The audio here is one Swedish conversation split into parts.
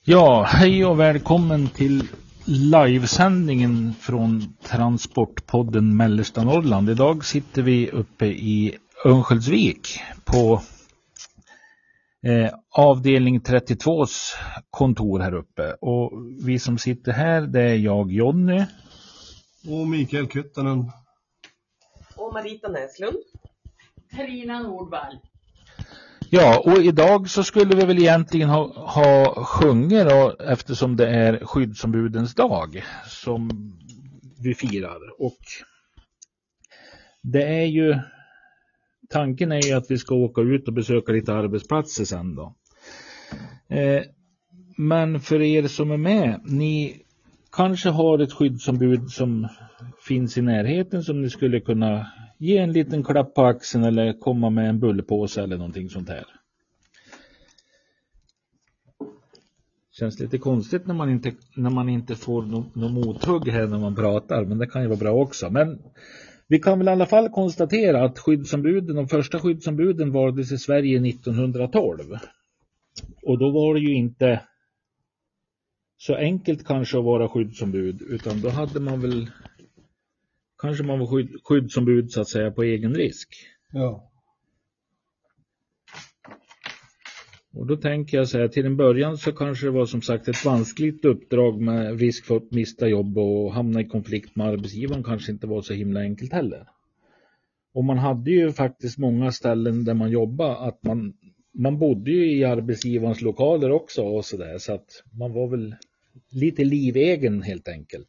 Ja, hej och välkommen till livesändningen från Transportpodden Mellersta Norrland. Idag sitter vi uppe i Örnsköldsvik på avdelning 32s kontor här uppe. Och vi som sitter här, det är jag, Jonny. Och Mikael Kyttanen. Och Marita Näslund. Carina Nordvall. Ja, och idag så skulle vi väl egentligen ha sjungit då, eftersom det är skyddsombudens dag som vi firar. Och det är ju, tanken är ju att vi ska åka ut och besöka lite arbetsplatser sen då. Men för er som är med, ni kanske har ett skyddsombud som finns i närheten som ni skulle kunna ge en liten klapp på axeln eller komma med en bullpåse eller någonting sånt här. Känns lite konstigt när man inte får någon mothugg här när man pratar, men det kan ju vara bra också. Men vi kan väl i alla fall konstatera att de första skyddsombuden valdes i Sverige 1912. Och då var det ju inte så enkelt kanske att vara skyddsombud, utan då hade man väl kanske man var skyddsombud så att säga på egen risk. Ja. Och då tänker jag så här, till en början så kanske det var som sagt ett vanskligt uppdrag med risk för att mista jobb och hamna i konflikt med arbetsgivaren kanske inte var så himla enkelt heller. Och man hade ju faktiskt många ställen där man jobbade att man bodde ju i arbetsgivarens lokaler också och sådär, så att man var väl lite livegen helt enkelt.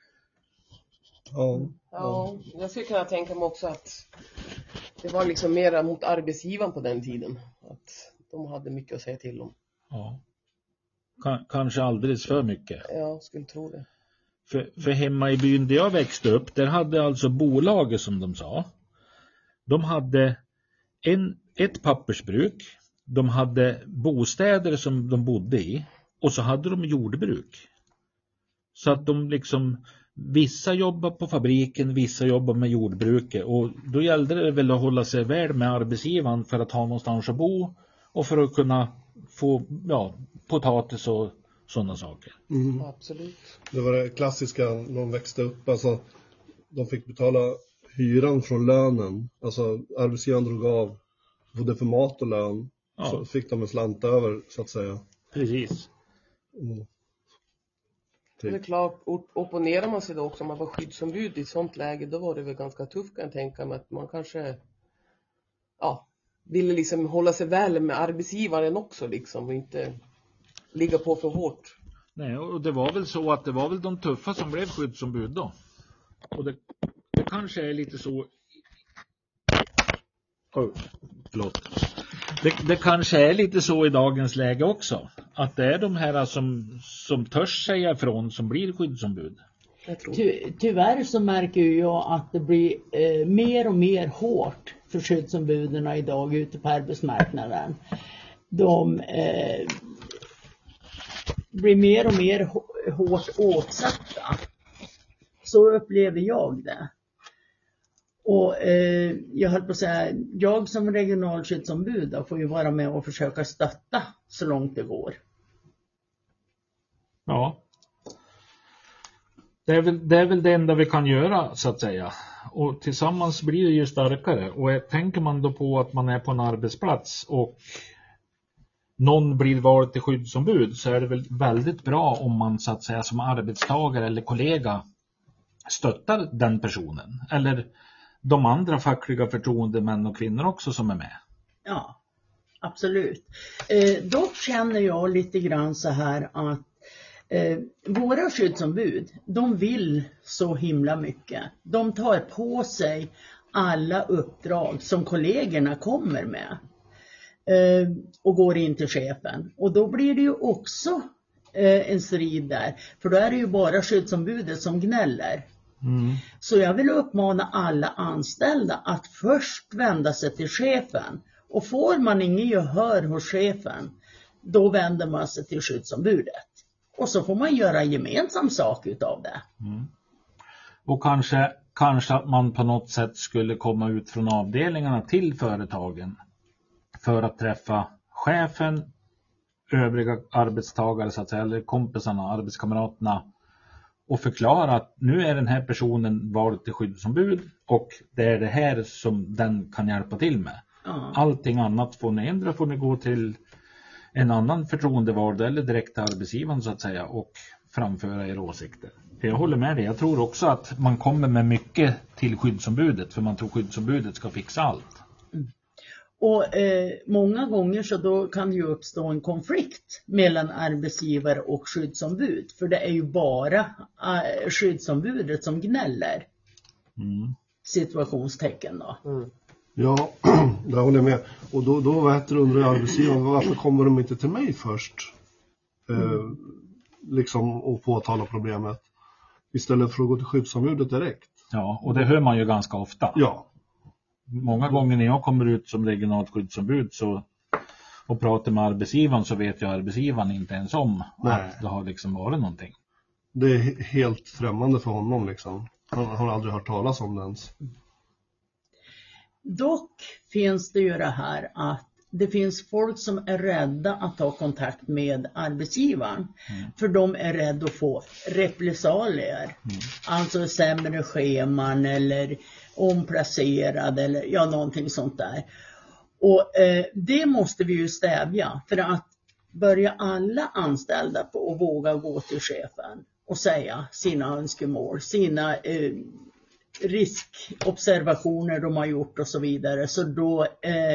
Ja, jag skulle kunna tänka mig också att det var liksom mera mot arbetsgivaren på den tiden. Att de hade mycket att säga till om. Ja. Kanske alldeles för mycket. Ja, skulle tro det. För hemma i byn där jag växte upp, där hade alltså bolaget som de sa. De hade ett pappersbruk. De hade bostäder som de bodde i. Och så hade de jordbruk. Så att de liksom, vissa jobbar på fabriken, vissa jobbar med jordbruket. Och då gällde det väl att hålla sig väl med arbetsgivaren för att ha någonstans att bo. Och för att kunna få potatis och sådana saker. Mm. Absolut. Det var det klassiska när de växte upp. Alltså, de fick betala hyran från lönen. Alltså arbetsgivaren drog av både för mat och lön. Ja. Så fick de en slant över så att säga. Precis. Mm. Det är klart, opponerar man sig då också om man var skyddsombud i ett sånt läge, då var det väl ganska tufft kan jag tänka mig. Att man kanske ville liksom hålla sig väl med arbetsgivaren också liksom, och inte ligga på för hårt. Nej, och det var väl så att det var väl de tuffa som blev skyddsombud då. Och det kanske är lite så. Förlåt. Det kanske är lite så i dagens läge också. Att det är de här som törs säga ifrån som blir skyddsombud. Tyvärr så märker jag att det blir mer och mer hårt för skyddsombuden idag ute på arbetsmarknaden. De blir mer och mer hårt åtsatta. Så upplever jag det. Och jag höll på att säga, jag som regionalskyddsombud får ju vara med och försöka stötta så långt det går. Ja. Det är väl det enda vi kan göra så att säga. Och tillsammans blir det ju starkare. Och tänker man då på att man är på en arbetsplats och någon blir vald till skyddsombud, så är det väl väldigt bra om man så att säga som arbetstagare eller kollega stöttar den personen. Eller de andra fackliga förtroendemän och kvinnor också som är med. Ja, absolut. Dock känner jag lite grann så här att våra skyddsombud, de vill så himla mycket. De tar på sig alla uppdrag som kollegorna kommer med och går in till chefen. Och då blir det ju också en strid där. För då är det ju bara skyddsombudet som gnäller. Mm. Så jag vill uppmana alla anställda att först vända sig till chefen. Och får man ingen gehör hos chefen, då vänder man sig till skyddsombudet. Och så får man göra gemensam sak utav det. Mm. Och kanske att man på något sätt skulle komma ut från avdelningarna till företagen för att träffa chefen övriga arbetstagare så att säga, eller kompisarna, arbetskamraterna, och förklara att nu är den här personen vald till skyddsombud och det är det här som den kan hjälpa till med. Allting annat får ni gå till en annan förtroendevald eller direkt till arbetsgivaren så att säga och framföra era åsikter. Jag håller med dig. Jag tror också att man kommer med mycket till skyddsombudet för man tror skyddsombudet ska fixa allt. Och många gånger så då kan det ju uppstå en konflikt mellan arbetsgivare och skyddsombud. För det är ju bara skyddsombudet som gnäller. Situationstecken då. Ja, det håller jag med. Och då undrar arbetsgivaren, varför kommer de inte till mig först? Liksom och påtala problemet. Istället för att gå till skyddsombudet direkt. Ja, och det hör man ju ganska ofta. Ja. Många gånger när jag kommer ut som regionalt skyddsombud och pratar med arbetsgivaren så vet jag arbetsgivaren inte ens om att det har liksom varit någonting. Det är helt främmande för honom liksom. Han har aldrig hört talas om det ens. Dock finns det ju det här att det finns folk som är rädda att ta kontakt med arbetsgivaren. För de är rädda att få repressalier. Alltså sämre scheman eller omplacerad eller någonting sånt där. Och det måste vi ju stävja. För att börja alla anställda på och våga gå till chefen och säga sina önskemål, sina riskobservationer de har gjort och så vidare. Så då,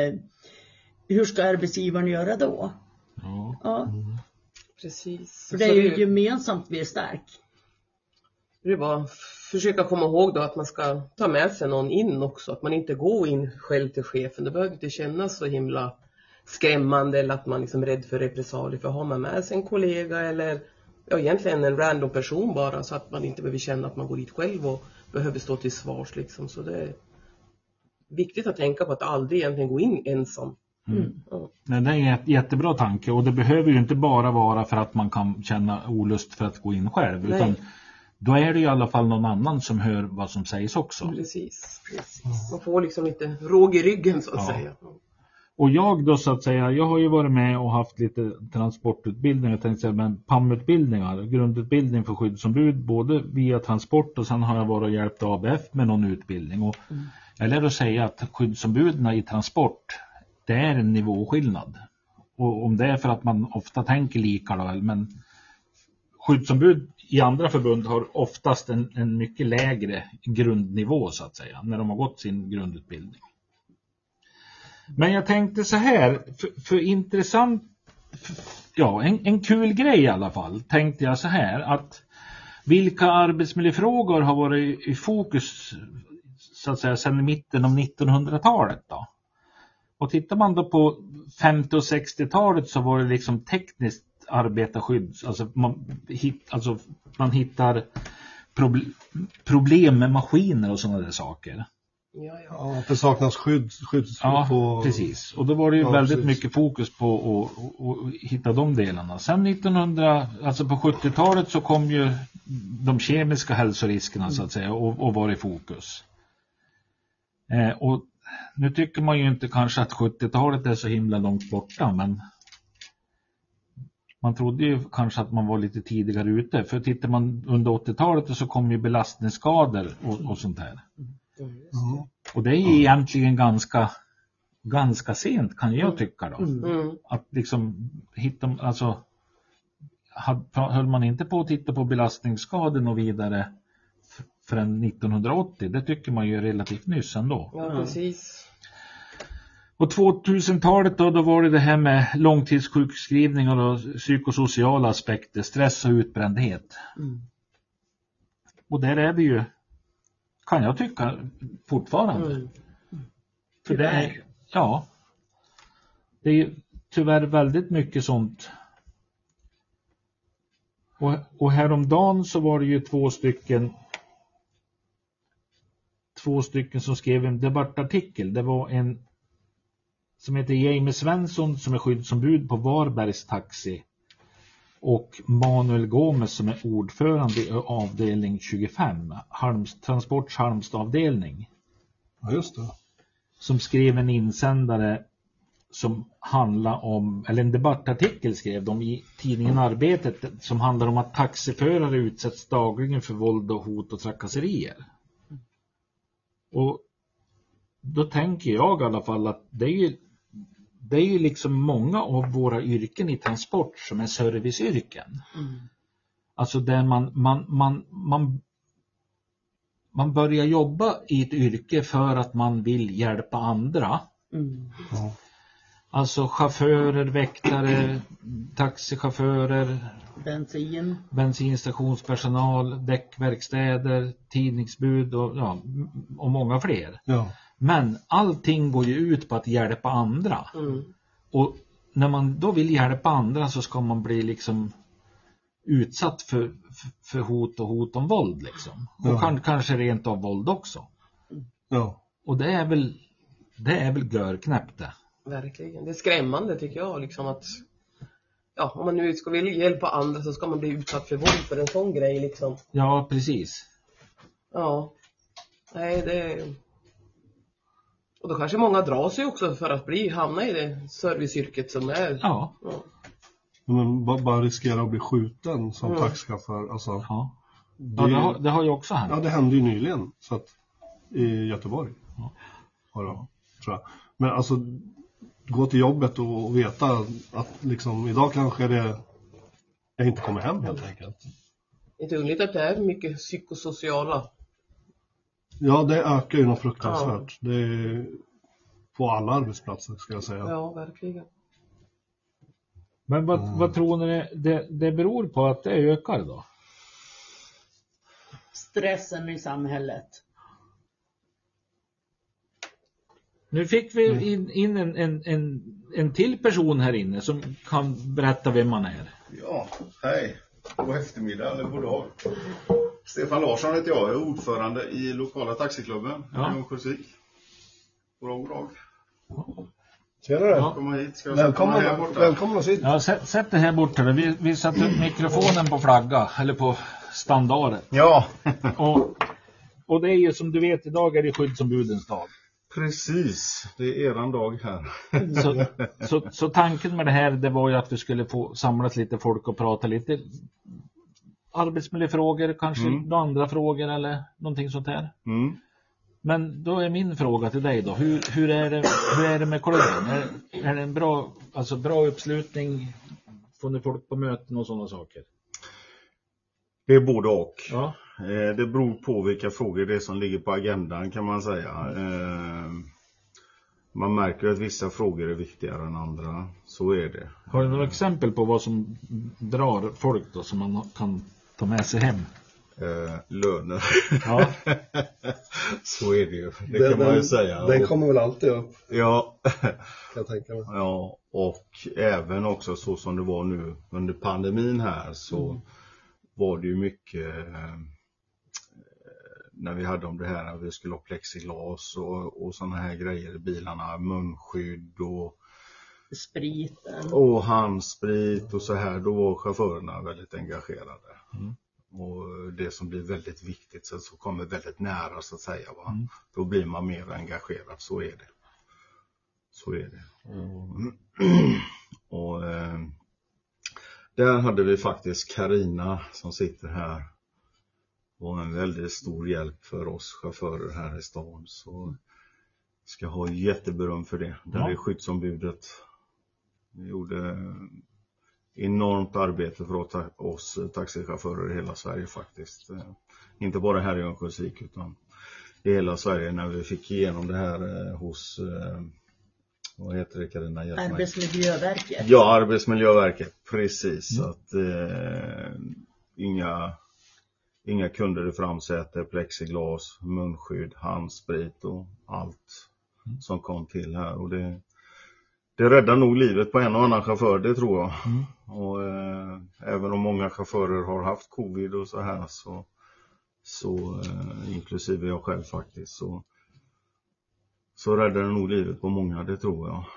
hur ska arbetsgivaren göra då? Ja. Precis. För det är ju gemensamt vi är stark. Det är bara försöka komma ihåg då att man ska ta med sig någon in också. Att man inte går in själv till chefen. Det behöver inte kännas så himla skrämmande eller att man liksom är rädd för repressalier. För har man med sig en kollega eller egentligen en random person bara så att man inte behöver känna att man går dit själv och behöver stå till svars liksom. Så det är viktigt att tänka på att aldrig egentligen gå in ensam. Nej, det är en jättebra tanke och det behöver ju inte bara vara för att man kan känna olust för att gå in själv. Utan då är det i alla fall någon annan som hör vad som sägs också. Precis. Man får liksom lite råg i ryggen så att säga. Och jag då så att säga, jag har ju varit med och haft lite transportutbildning, jag tänkte säga, men PAM-utbildningar, grundutbildning för skyddsombud, både via transport och sen har jag varit och hjälpt ABF med någon utbildning. Och jag lär att säga att skyddsombuden i transport, det är en nivåskillnad. Och om det är för att man ofta tänker lika då, men skyddsombud i andra förbund har oftast en mycket lägre grundnivå så att säga, när de har gått sin grundutbildning. Men jag tänkte så här, för intressant, en kul grej i alla fall, tänkte jag så här, att vilka arbetsmiljöfrågor har varit i fokus så att säga sedan mitten av 1900-talet då? Och tittar man då på 50- och 60-talet så var det liksom tekniskt arbetarskydd, alltså man hittar problem med maskiner och sådana där saker. Ja, det saknas skydd på... precis. Och då var det ju väldigt mycket fokus på att hitta de delarna. Sen på 70-talet så kom ju de kemiska hälsoriskerna så att säga och var i fokus. Och nu tycker man ju inte kanske att 70-talet är så himla långt borta, men man trodde ju kanske att man var lite tidigare ute. För tittar man under 80-talet så kom ju belastningsskador och sånt här. Och det är ju egentligen ganska sent kan jag tycka då. Att liksom hitta, alltså höll man inte på att titta på belastningsskador och vidare förrän 1980, det tycker man ju relativt nyss ändå. Ja, precis. Och 2000-talet då var det här med långtidssjukskrivningar och psykosociala aspekter, stress och utbrändhet. Och där är vi ju, kan jag tycka, fortfarande. För det är, det är ju tyvärr väldigt mycket sånt. Och häromdagen så var det ju två stycken som skrev en debattartikel. Det var en som heter Jamie Svensson som är skyddsombud på Varbergs taxi och Manuel Gomes som är ordförande i avdelning 25, Transports Halmstad-avdelning. Ja, just det. Som skrev en insändare som handlar om, eller en debattartikel skrev de i tidningen Arbetet som handlar om att taxiförare utsätts dagligen för våld och hot och trakasserier. Och då tänker jag i alla fall att det är ju liksom många av våra yrken i transport som är serviceyrken. Alltså där man börjar jobba i ett yrke för att man vill hjälpa andra. Alltså chaufförer, väktare, taxichaufförer, bensinstationspersonal, däckverkstäder, tidningsbud och många fler. Ja. Men allting går ju ut på att hjälpa andra. Och när man då vill hjälpa andra så ska man bli liksom utsatt för hot om våld liksom. Och kanske rent av våld också. Ja. Och det är väl görknäppt det. Verkligen. Det är skrämmande tycker jag liksom att om man nu ska vilja hjälpa andra så ska man bli utsatt för våld för en sån grej liksom. Ja, precis. Ja. Nej, det... Och då kanske många drar sig också för att hamna i det serviceyrket som är. Ja. Men bara riskera att bli skjuten som taxichaufför. Alltså, det har ju också hänt. Ja, det hände ju nyligen. Så att, i Göteborg. Tror jag. Men alltså, gå till jobbet och veta att liksom, idag kanske jag inte kommer hem helt enkelt. Det är inte underligt att det är mycket psykosociala. Ja, det ökar ju något fruktansvärt. Det är på alla arbetsplatser ska jag säga. Ja, verkligen. Men vad tror ni det beror på att det ökar då? Stressen i samhället. Nu fick vi in en till person här inne som kan berätta vem man är. Ja, hej. God eftermiddag eller god dag. Stefan Larsson heter jag är ordförande i lokala taxiklubben i Örnsköldsvik. God dag. Tjenare. Ja. Komma hit. Välkommen hit. Ja, sätt det här borta. Vi satte upp mikrofonen på flagga eller på standarden. Ja. och det är ju som du vet, idag är det skyddsombudens dag. Precis, det är eran dag här. Så tanken med det här, det var ju att vi skulle få samlas lite folk och prata lite arbetsmiljöfrågor, kanske andra frågor eller någonting sånt här. Men då är min fråga till dig då, hur är det med klubben? Är det en bra uppslutning? Får ni folk på möten och sådana saker? Det är både och. Ja. Det beror på vilka frågor det är som ligger på agendan kan man säga. Man märker att vissa frågor är viktigare än andra. Så är det. Har du några exempel på vad som drar folk då som man kan ta med sig hem? Löner. Ja. Så är det ju. Det kan man ju säga. Den kommer väl alltid upp. Ja. Kan jag tänka mig. Ja, och även också så som det var nu under pandemin här så var det ju mycket när vi hade om det här att vi skulle ha plexiglas och såna här grejer i bilarna, munskydd och spriten och handsprit och så här, då var chaufförerna väldigt engagerade. Och det som blir väldigt viktigt så kommer väldigt nära så att säga va. Då blir man mer engagerad, så är det. Så är det. Och där hade vi faktiskt Carina som sitter här. Var en väldigt stor hjälp för oss chaufförer här i stan. Så ska ha jätteberöm för det. Där är skyddsombudet. Vi gjorde enormt arbete för oss taxichaufförer i hela Sverige faktiskt. Inte bara här i Örnsköldsvik utan i hela Sverige när vi fick igenom det här hos vad heter det, Carina? Arbetsmiljöverket. Ja, Arbetsmiljöverket, precis. Att inga kunder i framsäte, plexiglas, munskydd, handsprit och allt som kom till här. Och det räddar nog livet på en och annan chaufför, det tror jag. Och även om många chaufförer har haft covid och så här så inklusive jag själv faktiskt så räddar det nog livet på många, det tror jag.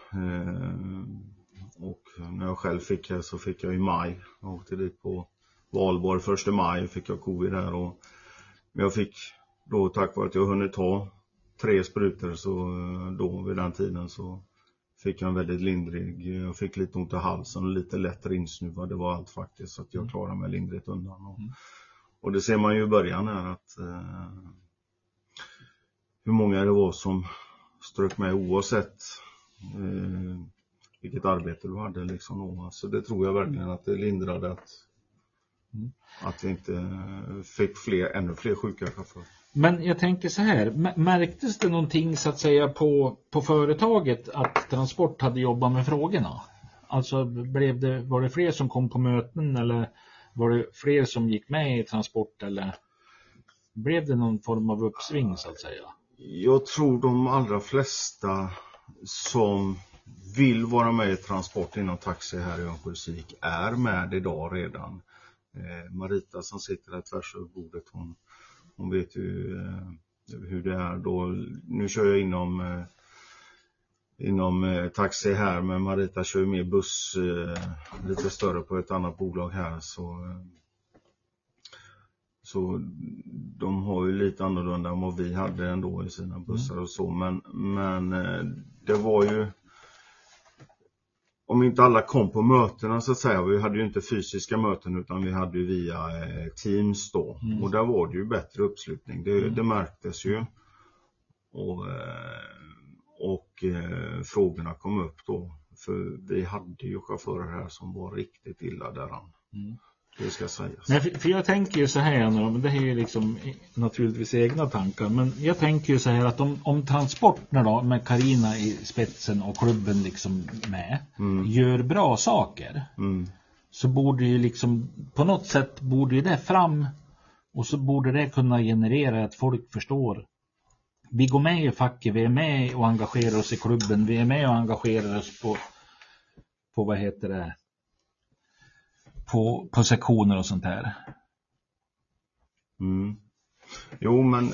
Och när jag själv fick så fick jag i maj. Jag åkte dit på valborg 1 maj fick jag covid här. Men jag fick då tack vare att jag hunnit ta 3 sprutor så då vid den tiden så fick jag en väldigt lindrig, jag fick lite ont i halsen och lite lätt rinsnuva, det var allt faktiskt, så att jag klarade mig lindrigt undan. Och det ser man ju i början här att hur många det var som strök med oavsett vilket arbete du hade liksom. Så det tror jag verkligen att det lindrade att vi inte fick ännu fler sjuka chaufförer. Men jag tänker så här, märktes det någonting så att säga på företaget att Transport hade jobbat med frågorna? Alltså var det fler som kom på möten eller var det fler som gick med i Transport eller blev det någon form av uppsving så att säga? Jag tror de allra flesta som vill vara med i Transport inom taxi här i Örnsköldsvik är med idag redan. Marita som sitter där tvärs över bordet, hon vet ju hur det är då. Nu kör jag inom taxi här, men Marita kör mer buss lite större på ett annat bolag här, så de har ju lite annorlunda än vad vi hade ändå i sina bussar och så, men det var ju, om inte alla kom på mötena så att säga, vi hade ju inte fysiska möten utan vi hade ju via Teams då, och där var det ju bättre uppslutning, det märktes ju, och frågorna kom upp då, för vi hade ju chaufförer här som var riktigt illa däran. Det ska sägas. Nej, för jag tänker ju så här, men det är ju liksom naturligtvis egna tankar, men jag tänker ju så här att om Transporterna då med Carina i spetsen och klubben liksom med gör bra saker, så borde ju liksom på något sätt borde ju det fram, och så borde det kunna generera att folk förstår. Vi går med i facket, vi är med och engagerar oss i klubben, vi är med och engagerar oss på vad heter det, på sektioner och sånt här. Jo, men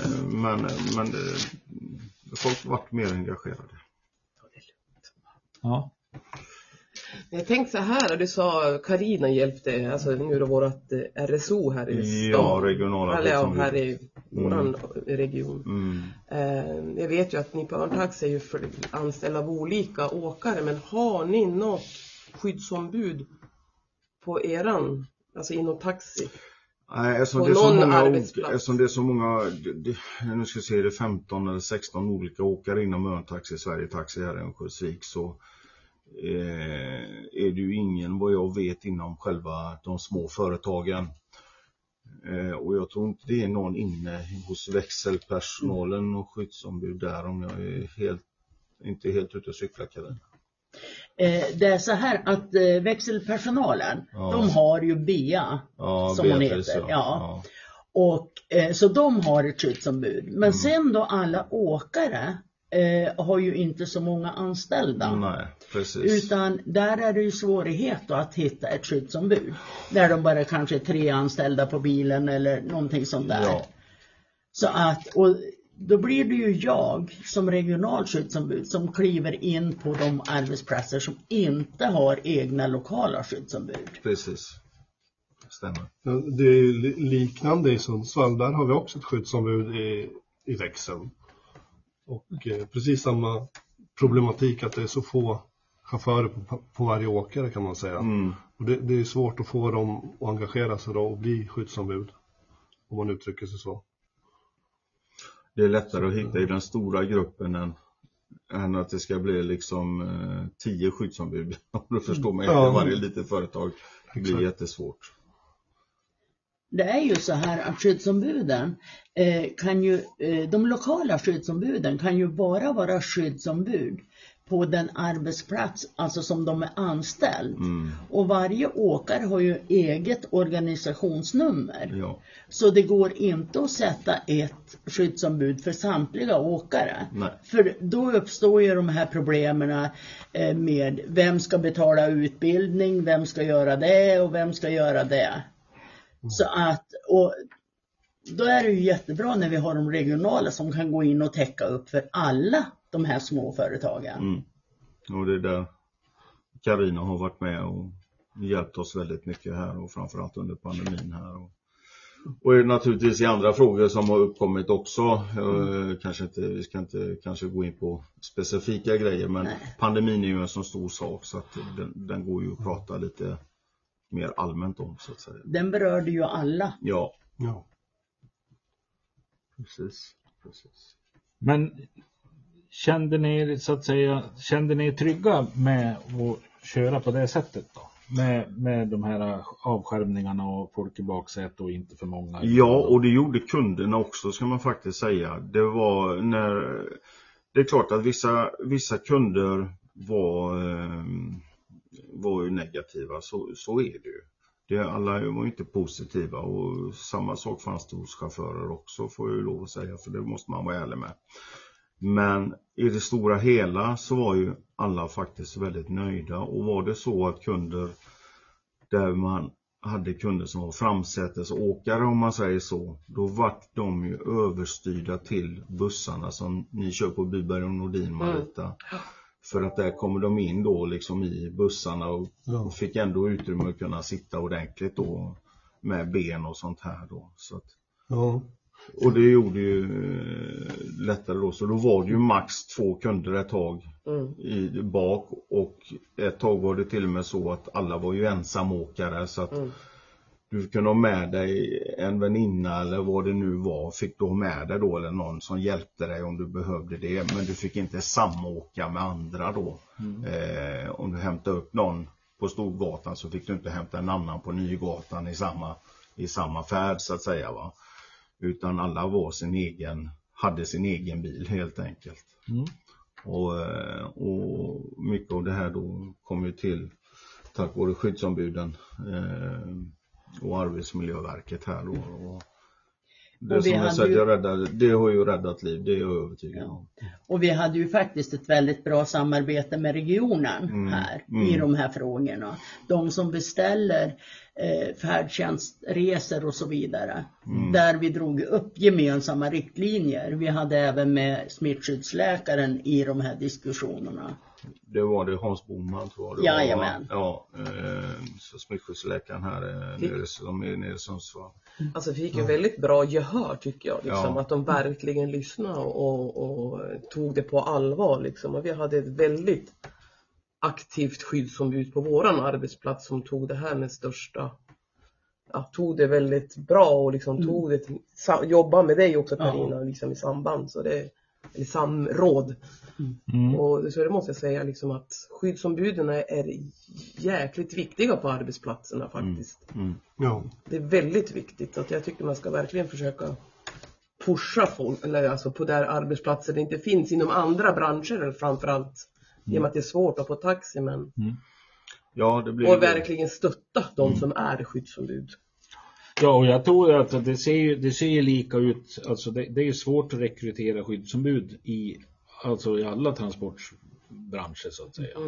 folk har varit mer engagerade. Ja. Jag tänkte så här, du sa Carina hjälpte, alltså nu då vårat RSO här i stan. Ja, regionala. Eller ja, här i våran region. Jag vet ju att ni på Örntax är ju anställda av olika åkare, men har ni något skyddsombud på eran, alltså inom taxi? Nej, eftersom det är så många, nu ska jag se, det är 15 eller 16 olika åkare inom Örntax i Sverige Taxi här i Örnsköldsvik, så är det ju ingen vad jag vet inom själva de små företagen. Och jag tror inte det är någon inne hos växelpersonalen och skyddsombud där, om jag är inte helt ute och cyklar, Karin. Det är så här att växelpersonalen, de har ju BEA som hon heter. Ja. Och så de har ett skyddsombud. Men sen då alla åkare har ju inte så många anställda. Nej, precis. Utan där är det ju svårighet att hitta ett skyddsombud. Där de bara kanske är 3 anställda på bilen eller någonting sånt där. Ja. Så att, och då blir det ju jag som regional skyddsombud som kliver in på de arbetsplatser som inte har egna lokala skyddsombud. Precis. Stämmer. Det är liknande i Sundsvall. Där har vi också ett skyddsombud i växeln. Och precis samma problematik, att det är så få chaufförer på varje åkare, kan man säga. Och det är svårt att få dem att engagera sig då och bli skyddsombud, om man uttrycker sig så. Det är lättare att hitta i den stora gruppen än att det ska bli liksom 10 skyddsombud. Om du förstår mig, varje litet företag. Det blir jättesvårt. Det är ju så här att skyddsombuden de lokala skyddsombuden kan ju bara vara skyddsombud på den arbetsplats, alltså som de är anställd. Och varje åkare har ju eget organisationsnummer. Ja. Så det går inte att sätta ett skyddsombud för samtliga åkare. Nej. För då uppstår ju de här problemen med vem ska betala utbildning, vem ska göra det och vem ska göra det. Så att, och då är det ju jättebra när vi har de regionala som kan gå in och täcka upp för alla de här små företagen. Och det är där Carina har varit med och hjälpt oss väldigt mycket här, och framförallt under pandemin här. Och naturligtvis i andra frågor som har uppkommit också. Vi ska inte kanske gå in på specifika grejer, men pandemin är ju en så stor sak så att den går ju att prata lite mer allmänt om, så att säga. Den berörde ju alla. Ja. Precis. Men kände ni så att säga, trygga med att köra på det sättet då? Med de här avskärmningarna och folk i baksätet och inte för många? Ja, och det gjorde kunderna också, ska man faktiskt säga. Det är klart att vissa kunder var ju negativa, så är det ju. Alla var inte positiva, och samma sak fanns det hos chaufförer också, får jag ju lov att säga, för det måste man vara ärlig med. Men i det stora hela så var ju alla faktiskt väldigt nöjda, och var det så att kunder, där man hade kunder som var framsätesåkare om man säger så, då var de ju överstyrda till bussarna som ni kör på Byberg och Nordin, Marita. För att där kommer de in då liksom i bussarna och fick ändå utrymme att kunna sitta ordentligt då med ben och sånt här då. Så att, och det gjorde ju lättare då. Så då var det ju max 2 kunder ett tag i bak, och ett tag var det till och med så att alla var ju ensamåkare, så att du kunde ha med dig en väninna eller vad det nu var, fick du ha med dig då, eller någon som hjälpte dig om du behövde det, men du fick inte samåka med andra då. Om du hämtade upp någon på Storgatan så fick du inte hämta en annan på Nygatan i samma färd, så att säga, va. Utan alla hade sin egen bil helt enkelt. Och mycket av det här då kom ju till tack vare skyddsombuden och Arbetsmiljöverket här då. Och det som jag säger, det har ju räddat liv, det är jag övertygad om. Och vi hade ju faktiskt ett väldigt bra samarbete med regionen här i de här frågorna. De som beställer färdtjänstresor och så vidare. Där vi drog upp gemensamma riktlinjer. Vi hade även med smittskyddsläkaren i de här diskussionerna. Det var det Hans Boman, tror jag. Jajamän. Så smittskyddsläkaren här nere i Sundsvall. Alltså vi fick ju väldigt bra gehör, tycker jag. Liksom, att de verkligen lyssnade och tog det på allvar. Liksom. Och vi hade ett väldigt aktivt skyddsombud på våran arbetsplats som tog det här med tog det väldigt bra och liksom tog det jobba med dig också, Carina, liksom i samband, så det eller samråd. Och så det måste jag säga liksom att skyddsombuden är jäkligt viktiga på arbetsplatserna faktiskt. Det är väldigt viktigt, att jag tycker man ska verkligen försöka pusha folk, eller alltså på där arbetsplatser det inte finns inom andra branscher, framförallt i och med att det är svårt att få taxi, men och verkligen stötta de som är skyddsombud. Ja, och jag tror att det ser lika ut, alltså det är svårt att rekrytera skyddsombud i alla transportbranscher, så att säga.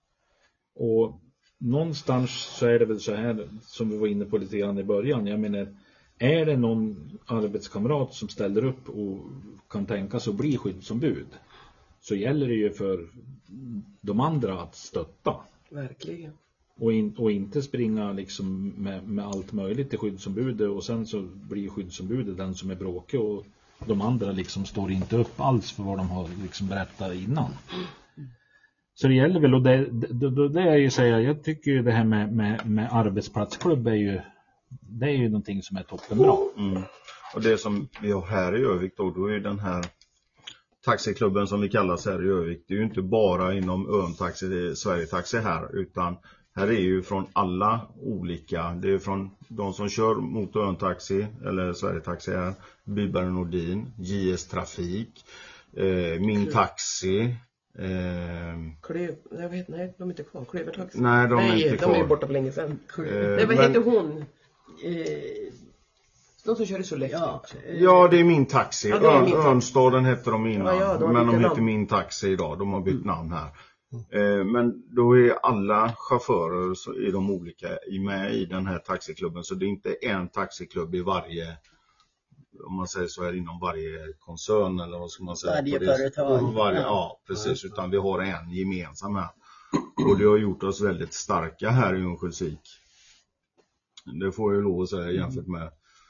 Och någonstans så är det väl så här som vi var inne på lite grann i början. Jag menar, är det någon arbetskamrat som ställer upp och kan tänka sig att bli skyddsombud, så gäller det ju för de andra att stötta. Verkligen. Och inte springa liksom med allt möjligt till skyddsombudet, och sen så blir skyddsombudet den som är bråkig, och de andra liksom står inte upp alls för vad de har liksom berättat innan. Så det gäller väl, och det är ju säga, jag tycker ju det här med arbetsplatsklubb det är ju någonting som är toppenbra. Och det som vi har här i Övik då är ju den här taxiklubben som vi kallas här i Övik. Det är ju inte bara inom Örntaxi, Sverige Taxi här, utan här är ju från alla olika. Det är från de som kör mot Örntaxi eller Sverige Taxi här, Byberg och Nordin, JS Trafik, Min Taxi. Jag vet, nej, de är inte kvar. Klövertaxi. Nej, de är inte kvar. De är borta för länge sedan. Vad heter hon? De som kör i Sollefteå. Ja, det är Min Taxi. Örnstaden hette de innan. Men de heter Min Taxi idag. De har bytt namn här. Men då är alla chaufförer i de olika med i den här taxiklubben. Så det är inte en taxiklubb i varje, om man säger så här, inom varje koncern, eller vad ska man säga? Varje företag. Ja, precis. Utan vi har en gemensam här. Och det har gjort oss väldigt starka här i Örnsköldsvik. Det får jag lov att säga, jämfört med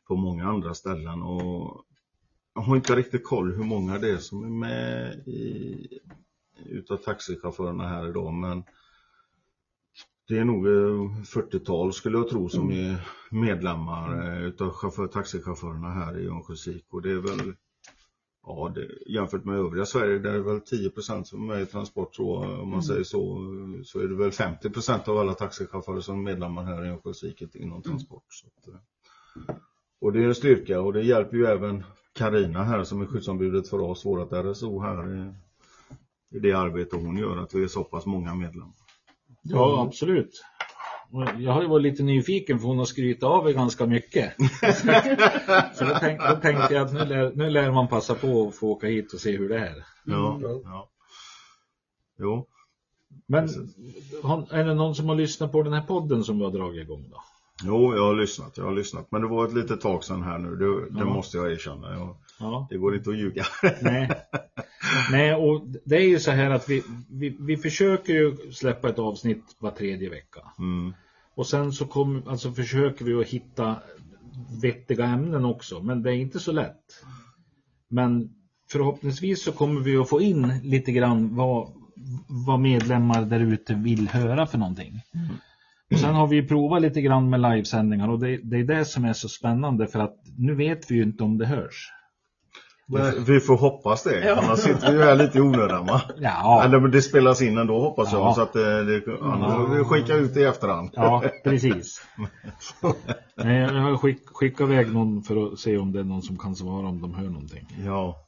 på många andra ställen. Och jag har inte riktigt koll hur många det är som är med utav taxichaufförerna här idag. Men det är nog 40-tal skulle jag tro som är medlemmar utav taxichaufförerna här i Örnsköldsvik. Och det är väl, ja, jämfört med övriga Sverige där är det väl 10% som är med i transport. Så, om man säger så är det väl 50% av alla taxichaufförer som är medlemmar här i Örnsköldsvik inom transport. Så att, och det är en styrka och det hjälper ju även Carina här som är skyddsombudet för oss, vårat RSO här i det arbete hon gör, att vi är så pass många medlemmar. Ja, absolut. Jag har ju varit lite nyfiken för hon har skrytit av er ganska mycket. Så då tänkte jag att nu lär man passa på att få åka hit och se hur det är. Ja. Jo. Men är det någon som har lyssnat på den här podden som vi har dragit igång då? Jo, jag har lyssnat. Men det var ett litet tag sedan här nu. Det måste jag erkänna. Det går inte att ljuga. Nej, och det är ju så här att vi försöker ju släppa ett avsnitt var 3:e vecka. Och sen så försöker vi att hitta vettiga ämnen också. Men det är inte så lätt. Men förhoppningsvis så kommer vi att få in lite grann vad medlemmar där ute vill höra för någonting. Och sen har vi provat lite grann med livesändningar och det är det som är så spännande för att nu vet vi ju inte om det hörs. Vi får hoppas det. Ja. Annars sitter vi här lite i onödan, va? Ja. Eller det spelas in ändå hoppas jag. Ja. Så att annars vi skickar ut det i efterhand. Ja, precis. Jag har skickat iväg någon för att se om det är någon som kan svara om de hör någonting. Ja.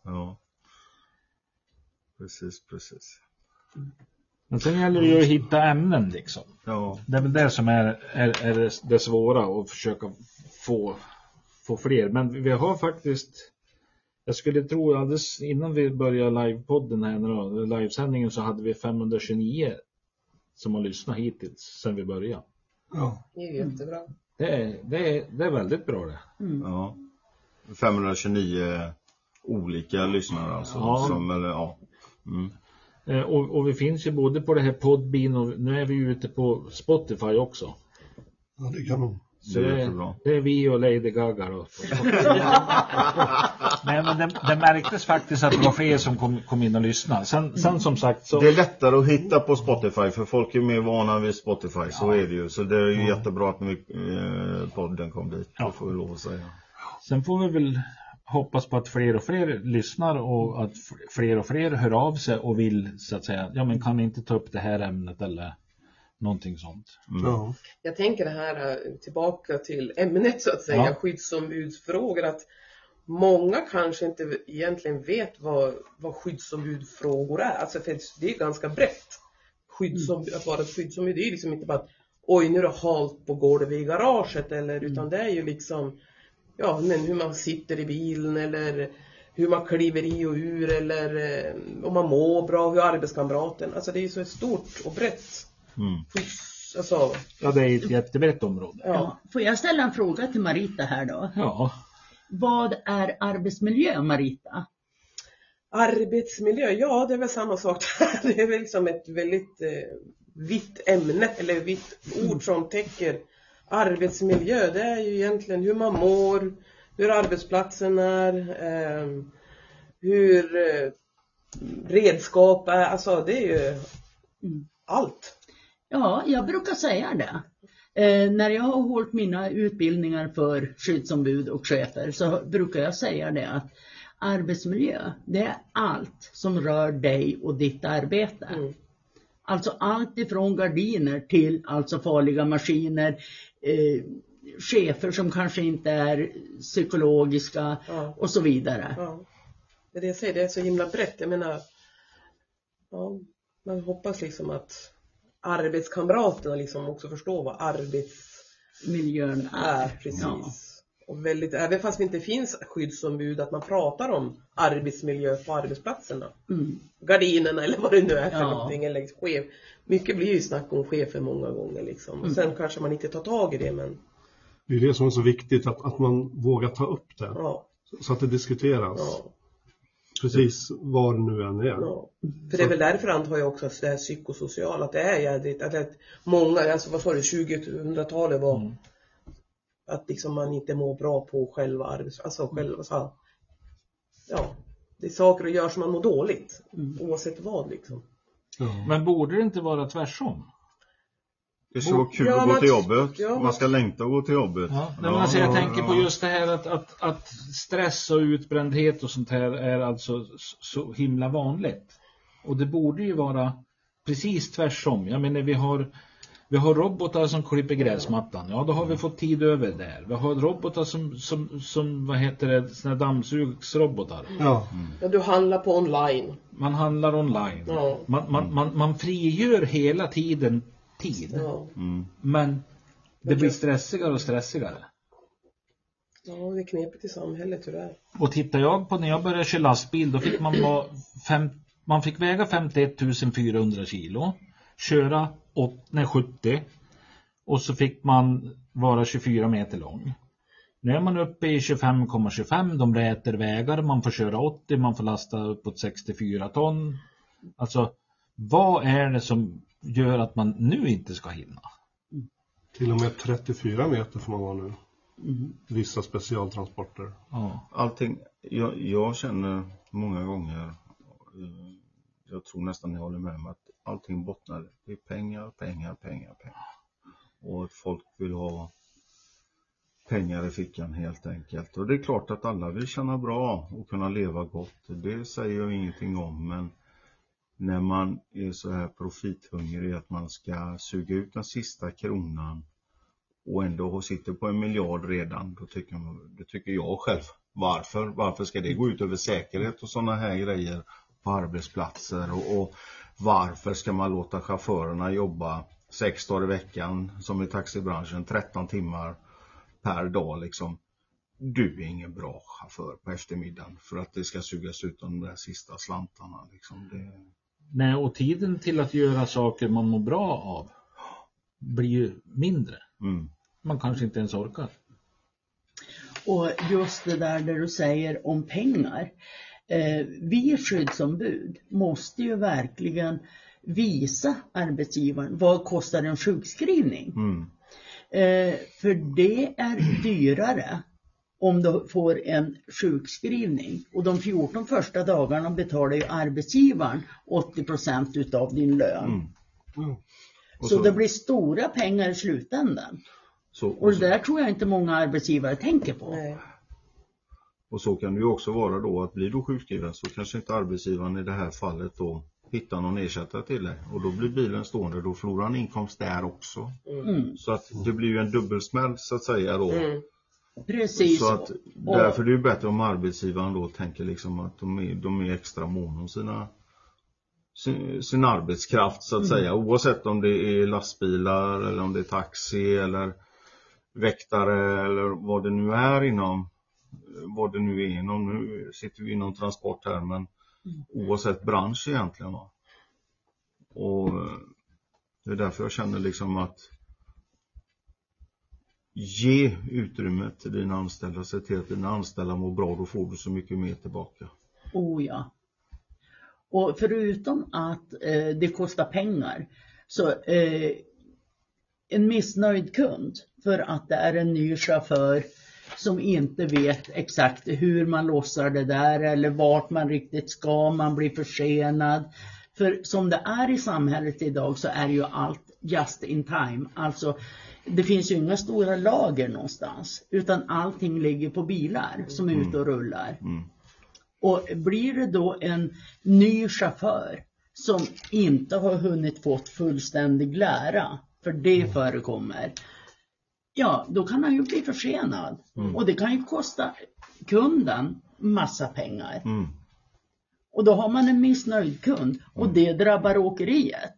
Precis. Men sen gäller det ju att hitta ämnen liksom. Ja. Det är väl det som är det svåra att försöka få fler. Men vi har faktiskt, jag skulle tro alldeles innan vi började livepodden här, livesändningen, så hade vi 529 som har lyssnat hittills sedan vi började. Ja. Det är jättebra. Det är väldigt bra det. Ja. 529 olika lyssnare alltså. Ja. Och vi finns ju både på det här Podbean och nu är vi ute på Spotify också. Ja, det kan man. Så det är vi och Lady Gaga då. Nej, men det märktes faktiskt att det var fler som kom in och lyssnade. Sen som sagt så... Det är lättare att hitta på Spotify för folk är mer vana vid Spotify, så är det ju. Så det är ju jättebra att podden kom dit, det får vi lov att säga. Sen får vi väl hoppas på att fler och fler lyssnar och att fler och fler hör av sig och vill så att säga, ja men kan ni inte ta upp det här ämnet eller någonting sånt. Ja. Jag tänker det här tillbaka till ämnet så att säga, skyddsombudsfrågor, att många kanske inte egentligen vet vad skyddsombudfrågor är. Alltså för det är ganska brett. Att vara ett skyddsombud, det är liksom inte bara att oj nu är det halt på golvet i garaget eller, utan det är ju liksom men hur man sitter i bilen eller hur man kliver i och ur eller om man mår bra, hur arbetskamraten. Alltså det är ju så stort och brett. Alltså, ja, det är ett jättebrett område. Ja. Får jag ställa en fråga till Marita här då? Ja. Vad är arbetsmiljö, Marita? Arbetsmiljö, ja det är väl samma sak. Det är väl liksom ett väldigt vitt ämne eller vitt ord som täcker arbetsmiljö. Det är ju egentligen hur man mår, hur arbetsplatsen är, hur redskap är, alltså det är ju allt. Ja, jag brukar säga det. När jag har hållit mina utbildningar för skyddsombud och chefer så brukar jag säga det att arbetsmiljö, det är allt som rör dig och ditt arbete. Alltså allt ifrån gardiner till alltså farliga maskiner, chefer som kanske inte är psykologiska och så vidare. Ja. Det är det jag säger, det är så himla brett. Jag menar, man hoppas liksom att arbetskamraterna liksom också förstår vad arbetsmiljön är. Precis. Ja. Och väldigt, även fast det inte finns skyddsombud, att man pratar om arbetsmiljö på arbetsplatserna. Gardinerna eller vad det nu är för någonting. Eller chef. Mycket blir ju snack om chefer många gånger liksom. Och sen kanske man inte tar tag i det, men... Det är det som är så viktigt, att man vågar ta upp det. Ja. Så att det diskuteras. Ja. Precis vad det nu än är. Ja. För det är väl därför antar jag också att det är psykosocialt, att det är jädrigt, att många, alltså vad sa du, 2000-talet var Att liksom man inte mår bra på själva det är saker att göra som man mår dåligt. Oavsett vad liksom. Ja. Men borde det inte vara tvärtom? Det är så kul att gå till jobbet. Man ska längta att gå till jobbet. Ja, men alltså jag tänker på just det här att stress och utbrändhet och sånt här är alltså så himla vanligt. Och det borde ju vara precis tvärtom. Jag menar vi har robotar som klipper gräsmattan. Ja, då har vi fått tid över där. Vi har robotar som vad heter det, såna dammsugsrobotar. Ja. Ja, du handlar på online. Man handlar online. Ja. Man frigör hela tiden tid. Ja. Men det blir stressigare och stressigare. Ja, det är knepigt i samhället tyvärr. Och tittar jag på när jag började köra lastbil, då fick man fick väga 51 400 kilo, köra 70 och så fick man vara 24 meter lång. Nu är man uppe i 25,25, de räter vägar, man får köra 80, man får lasta uppåt 64 ton. Alltså, vad är det som gör att man nu inte ska hinna? Till och med 34 meter får man vara nu. Vissa specialtransporter. Ja. Allting, jag känner många gånger, jag tror nästan jag håller med om att allting bottnar i pengar. Och att folk vill ha pengar i fickan helt enkelt. Och det är klart att alla vill känna bra och kunna leva gott. Det säger jag ingenting om, men när man är så här profithungrig att man ska suga ut den sista kronan och ändå sitter på 1 miljard redan, då tycker jag själv, varför ska det gå ut över säkerhet och sådana här grejer på arbetsplatser, och varför ska man låta chaufförerna jobba 6 dagar i veckan som i taxibranschen, 13 timmar per dag liksom. Du är ingen bra chaufför på eftermiddagen för att det ska sugas ut de där sista slantarna liksom. Nej, och tiden till att göra saker man mår bra av blir ju mindre. Man kanske inte ens orkar. Och just det där du säger om pengar. Vi skyddsombud måste ju verkligen visa arbetsgivaren vad kostar en sjukskrivning. För det är dyrare om du får en sjukskrivning. Och de 14 första dagarna betalar ju arbetsgivaren 80% utav din lön. Så det blir stora pengar i slutändan. Och det där tror jag inte många arbetsgivare tänker på. Nej. Och så kan det ju också vara då att blir du sjukskriven så kanske inte arbetsgivaren i det här fallet då hittar någon ersättare till dig. Och då blir bilen stående, då förlorar han inkomst där också. Så att det blir ju en dubbelsmäll så att säga då. Precis. Så att därför är det ju bättre om arbetsgivaren då tänker liksom att de är extra mån om sin arbetskraft så att säga. Oavsett om det är lastbilar eller om det är taxi eller väktare eller vad det nu är inom. Vad det nu är inom. Nu sitter vi inom transport här, men oavsett bransch egentligen. Och det är därför jag känner liksom att ge utrymme till dina anställda, se till att dina anställda mår bra, då får du så mycket mer tillbaka. Oh ja. Och förutom att det kostar pengar, så en missnöjd kund för att det är en ny chaufför som inte vet exakt hur man lossar det där eller vart man riktigt ska, man blir försenad. För som det är i samhället idag så är ju allt just in time. Alltså det finns ju inga stora lager någonstans, utan allting ligger på bilar som är ute och rullar. Och blir det då en ny chaufför som inte har hunnit fått fullständig lära, för det förekommer, ja, då kan han ju bli försenad. Och det kan ju kosta kunden massa pengar. Och då har man en missnöjd kund och det drabbar åkeriet.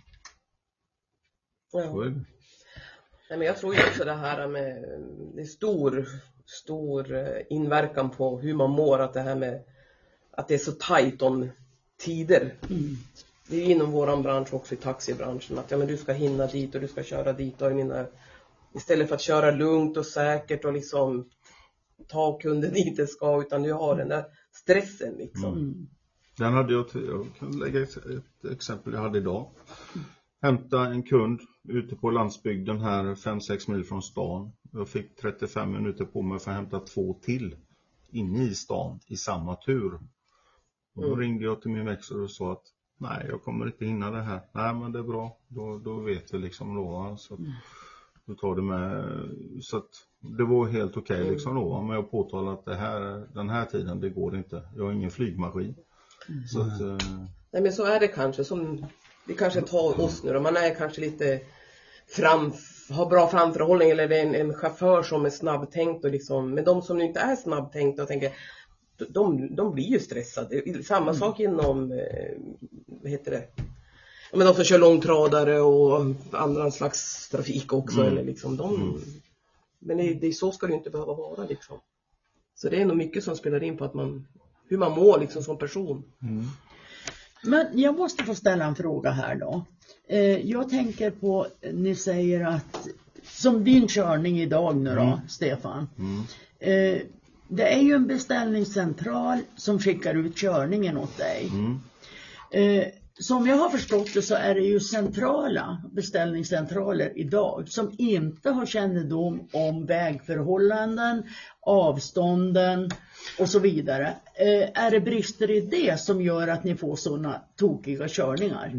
Ja. Nej, men jag tror ju också det här med det är stor inverkan på hur man mår, att det här med att det är så tajt om tider. Det är inom våran bransch också, i taxibranschen, att ja, men du ska hinna dit och du ska köra dit och istället för att köra lugnt och säkert och liksom ta kunden dit det ska, utan du har den där stressen liksom. Den hade jag kan lägga ett exempel jag hade idag. hämta en kund ute på landsbygden här 5-6 mil från stan. Jag fick 35 minuter på mig för att hämta 2 till inne i stan i samma tur. Och då ringde jag till min växel och sa att nej, jag kommer inte hinna det här. Nej, men det är bra. Då vet vi liksom då. Så att, då tar det med. Så att det var helt okej liksom då. Men jag påtalar att den här tiden, det går inte. Jag har ingen flygmaskin. Så att, nej, men så är det kanske. Som vi kanske tar oss nu då. Man är kanske lite har bra framförhållning, eller det är en chaufför som är snabbtänkt och liksom, men de som inte är snabbtänkta och tänker, de blir ju stressade. Samma sak inom vad heter det? Ja, men de som kör långtradare och andra slags trafik också eller liksom men det så ska det inte behöva vara liksom. Så det är nog mycket som spelar in på att hur man mår liksom som person. Men jag måste få ställa en fråga här då. Jag tänker på, ni säger att, som din körning idag nu då, Stefan. Det är ju en beställningscentral som skickar ut körningen åt dig. Som jag har förstått det så är det ju centrala beställningscentraler idag som inte har kännedom om vägförhållanden, avstånden och så vidare. Är det brister i det som gör att ni får sådana tokiga körningar?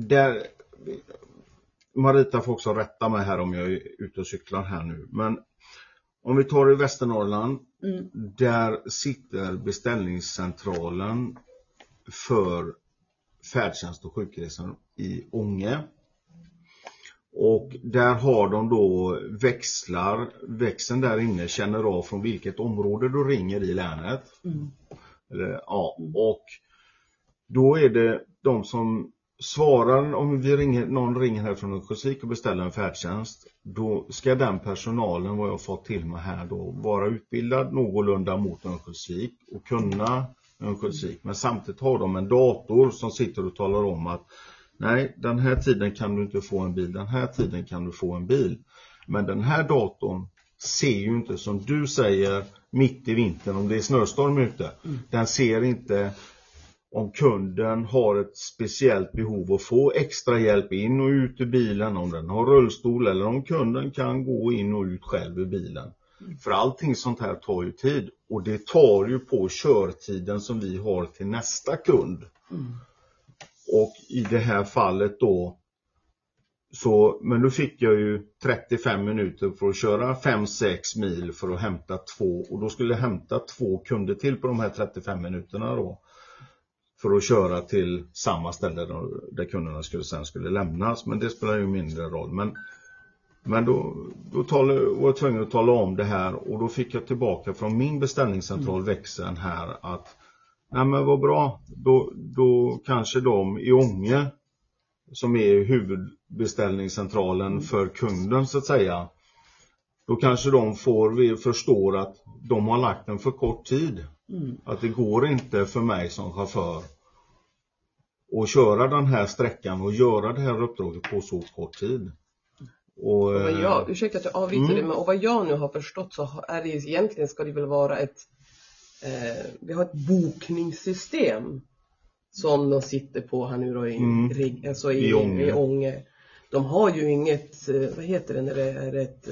Marita får också rätta mig här om jag är ute och cyklar här nu. Men om vi tar i Västernorrland, där sitter beställningscentralen för färdtjänst och sjukresor i Ånge. Och där har de då växeln där inne känner av från vilket område du ringer i länet. Och då är det de som svarar om någon ringer här från Örnsköldsvik och beställer en färdtjänst. Då ska den personalen, vad jag fått till mig här då, vara utbildad någorlunda mot Örnsköldsvik och kunna Örnsköldsvik. Men samtidigt har de en dator som sitter och talar om att nej, den här tiden kan du inte få en bil, den här tiden kan du få en bil. Men den här datorn ser ju inte, som du säger, mitt i vintern om det är snöstorm ute. Den ser inte om kunden har ett speciellt behov att få extra hjälp in och ut ur bilen, om den har rullstol eller om kunden kan gå in och ut själv i bilen. För allting sånt här tar ju tid, och det tar ju på körtiden som vi har till nästa kund. Och i det här fallet då men då fick jag ju 35 minuter för att köra 5-6 mil för att hämta 2, och då skulle jag hämta 2 kunder till på de här 35 minuterna då för att köra till samma ställe där kunderna skulle lämnas, men det spelar ju mindre roll. Men då var jag tvungen att tala om det här, och då fick jag tillbaka från min beställningscentral växeln här att nej, men vad bra, då kanske de i Ånge, som är huvudbeställningscentralen för kunden så att säga, då kanske de förstår att de har lagt en för kort tid. Att det går inte för mig som chaufför att köra den här sträckan och göra det här uppdraget på så kort tid. Och ursäkta att jag avviker det, men och vad jag nu har förstått så är det egentligen, ska det väl vara vi har ett bokningssystem som de sitter på här nu då i Ånge. De har ju inget, vad heter det när det är ett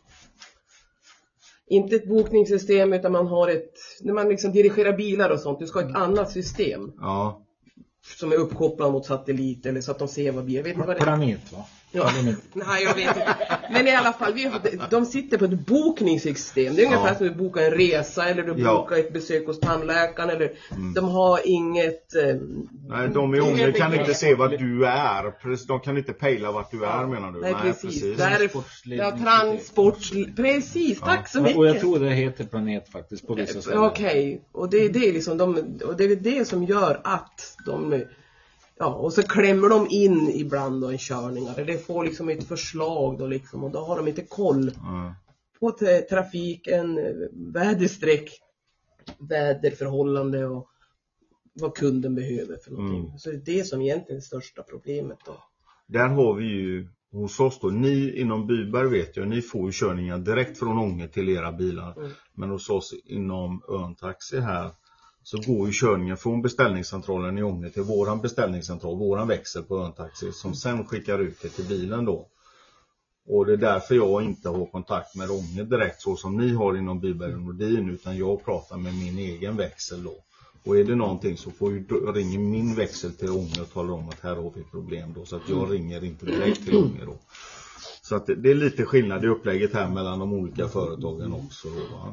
inte ett bokningssystem, utan man har när man liksom dirigerar bilar och sånt, du ska ha ett annat system. Ja. Som är uppkopplad mot satellit eller så att de ser vad bilar. Vet ni vad det är? Planet, va? Ja. Nej, jag vet inte. Men i alla fall, de sitter på ett bokningssystem. Det är ungefär som att du bokar en resa eller du bokar ett besök hos tandläkaren. Eller, de har inget... nej, de i Ånge kan inte se vad du är. De kan inte pejla vad du är, menar du? Nej, precis. Transport. Precis, tack så mycket. Och jag tror det heter Planet faktiskt på vissa ställen. Okej. Och det är det liksom och det är det som gör att de... Ja, och så klämmer de in ibland då en körningar. Det får liksom ett förslag då liksom, och då har de inte koll på trafiken, väderstreck, väderförhållande och vad kunden behöver för någonting. Så det är det som egentligen är det största problemet då. Där har vi ju hos oss då, ni inom Byberg vet jag, ni får ju körningar direkt från Ånge till era bilar. Men hos oss inom Örntaxi här så går ju körningen från beställningscentralen i Ånge till våran beställningscentral, våran växel på Örntaxi, som sen skickar ut det till bilen då. Och det är därför jag inte har kontakt med Ånge direkt så som ni har inom Bilberg Nordin, utan jag pratar med min egen växel då. Och är det någonting så får ju ringer min växel till Ånge och talar om att här har vi ett problem då, så att jag ringer inte direkt till Ånge då. Så att det är lite skillnad i upplägget här mellan de olika företagen också då, va?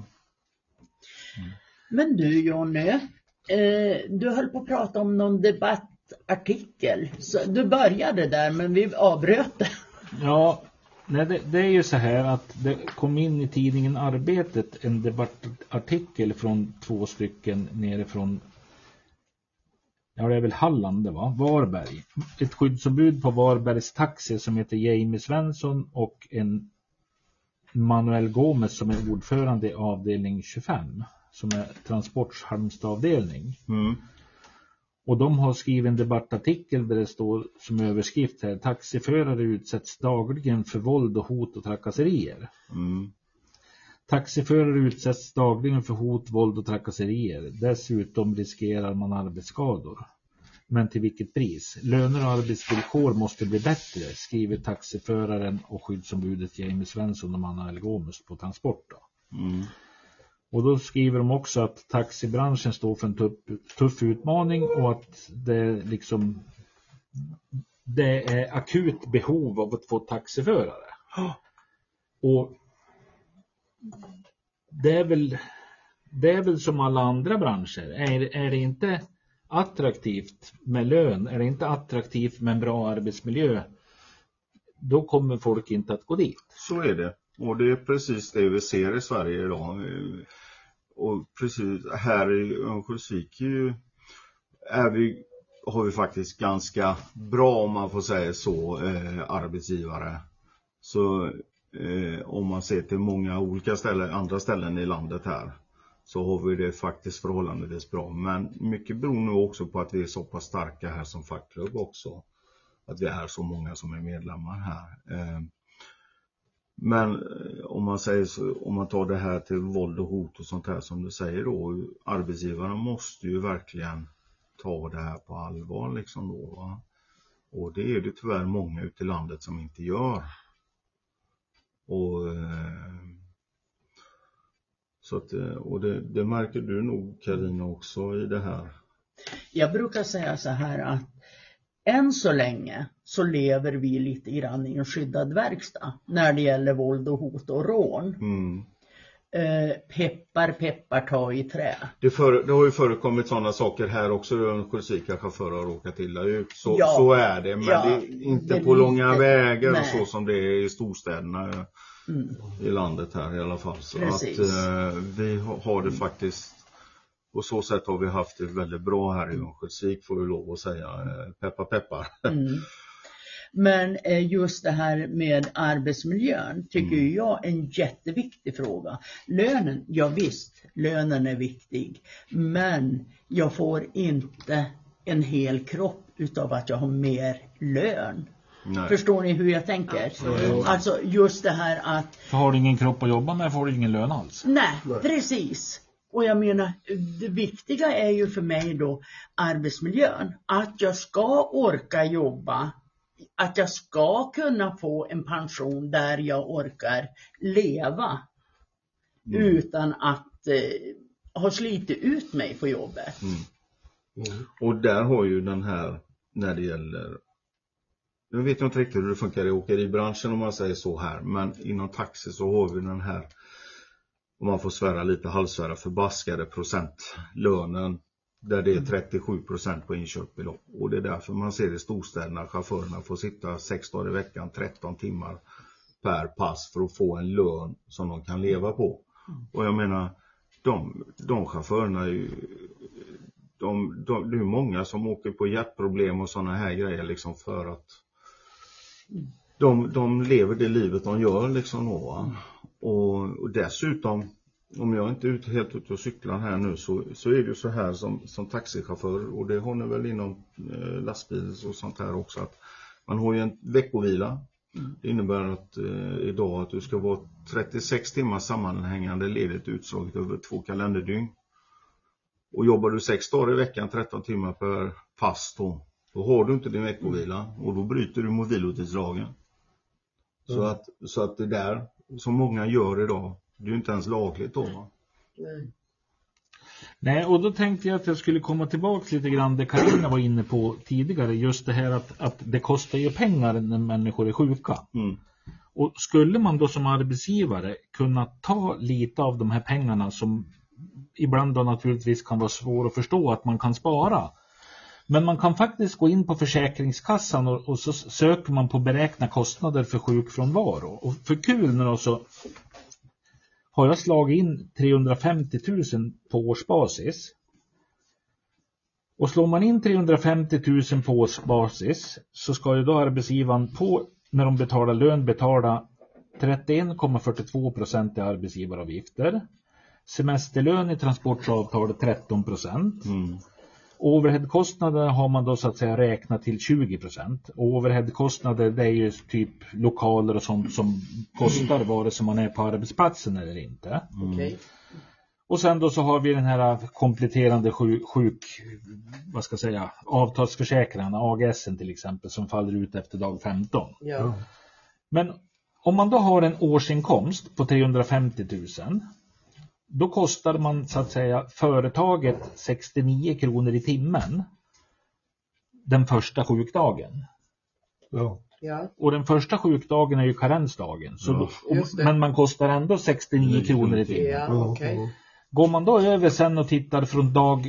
Men du Jonny, du höll på att prata om någon debattartikel. Så du började där men vi avbröt det. Ja, nej, det är ju så här att det kom in i tidningen Arbetet en debattartikel från 2 stycken nerifrån, ja det är väl Halland det var, Varberg. Ett skyddsombud på Varbergs taxi som heter Jamie Svensson och en Manuel Gomes som är ordförande i avdelning 25 som är Transports Halmstad-avdelning. Och de har skrivit en debattartikel där det står som överskrift här: taxiförare utsätts dagligen för våld och hot och trakasserier. Taxiförare utsätts dagligen för hot, våld och trakasserier. Dessutom riskerar man arbetsskador. Men till vilket pris? Löner och arbetsvillkor måste bli bättre, skriver taxiföraren och skyddsombudet Jamie Svensson och Manuel Gomes på Transport då. Och då skriver de också att taxibranschen står för en tuff utmaning och att det är akut behov av att få taxiförare. Och det är väl som alla andra branscher. Är det inte attraktivt med lön, är det inte attraktivt med en bra arbetsmiljö, då kommer folk inte att gå dit. Så är det. Och det är precis det vi ser i Sverige idag. Och precis här i Örnsköldsvik har vi faktiskt ganska bra, om man får säga så, arbetsgivare. Så om man ser till många olika andra ställen i landet här, så har vi det faktiskt förhållandevis bra. Men mycket beror nu också på att vi är så pass starka här som fackklubb också. Att vi är så många som är medlemmar här. Men om man säger så, om man tar det här till våld och hot och sånt här som du säger då, arbetsgivarna måste ju verkligen ta det här på allvar liksom då, va? Och det är det tyvärr många ute i landet som inte gör. Och så att, och det märker du nog, Carina, också i det här. Jag brukar säga så här att än så länge så lever vi lite grann i en skyddad verkstad när det gäller våld och hot och rån. Peppar ta i trä. Det har ju förekommit sådana saker här också. Örnsköldsvika chaufförer har råkat illa ut. Så är det. Men det är inte på långa vägar så som det är i storstäderna i landet här i alla fall. Så precis. Att vi har det faktiskt, på så sätt har vi haft det väldigt bra här i Örnsköldsvik, får vi lov att säga. Peppar. Men just det här med arbetsmiljön tycker jag är en jätteviktig fråga. Lönen, ja visst, lönen är viktig. Men jag får inte en hel kropp utav att jag har mer lön. Nej. Förstår ni hur jag tänker? Alltså just det här att... För har du ingen kropp att jobba med får du ingen lön alls. Nej, precis. Och jag menar, det viktiga är ju för mig då arbetsmiljön. Att jag ska orka jobba. Att jag ska kunna få en pension där jag orkar leva. Utan att ha slitit ut mig på jobbet. Och där har ju den här, när det gäller... Nu vet jag inte riktigt hur det funkar i åkeribranschen om man säger så här. Men inom taxi så har vi den här, om man får svära lite halvsvära, förbaskade procentlönen. Där det är 37% på inköpsbelopp. Och det är därför man ser i storstäderna, chaufförerna får sitta 6 dagar i veckan, 13 timmar per pass för att få en lön som de kan leva på. Och jag menar, de chaufförerna är ju... det är många som åker på hjärtproblem och sådana här grejer liksom, för att de lever det livet de gör liksom då. Och dessutom, om jag inte är helt ute och cyklar här nu, så är det ju så här som taxichaufför, och det har ni väl inom lastbil och sånt här också, att man har ju en veckovila. Det innebär att idag att du ska vara 36 timmar sammanhängande ledigt utslaget över 2 kalenderdygn. Och jobbar du 6 dagar i veckan, 13 timmar per fast då har du inte din veckovila. Och då bryter du mot vilotidslagen. Så att det där som många gör idag, det är ju inte ens lagligt då, va? Nej, och då tänkte jag att jag skulle komma tillbaka lite grann det Carina var inne på tidigare. Just det här att det kostar ju pengar när människor är sjuka. Och skulle man då som arbetsgivare kunna ta lite av de här pengarna som ibland då naturligtvis kan vara svår att förstå att man kan spara. Men man kan faktiskt gå in på Försäkringskassan och så söker man på beräkna kostnader för sjukfrånvaro. Och för kul nu då så har jag slagit in 350 000 på årsbasis. Och slår man in 350 000 på årsbasis så ska ju då arbetsgivaren när de betalar lön betala 31,42% i arbetsgivaravgifter. Semesterlön i transportavtalet 13%. Och overheadkostnader har man då så att säga räknat till 20%. Och overheadkostnader det är ju typ lokaler och sånt som kostar vare sig man är på arbetsplatsen eller inte. Okay. Och sen då så har vi den här kompletterande avtalsförsäkringarna, AGSen till exempel, som faller ut efter dag 15. Ja. Men om man då har en årsinkomst på 350 000, då kostar man så att säga företaget 69 kronor i timmen den första sjukdagen. Ja. Och den första sjukdagen är ju karensdagen. Men man kostar ändå 69 kronor i timmen. Ja, okay. Går man då över sen och tittar från dag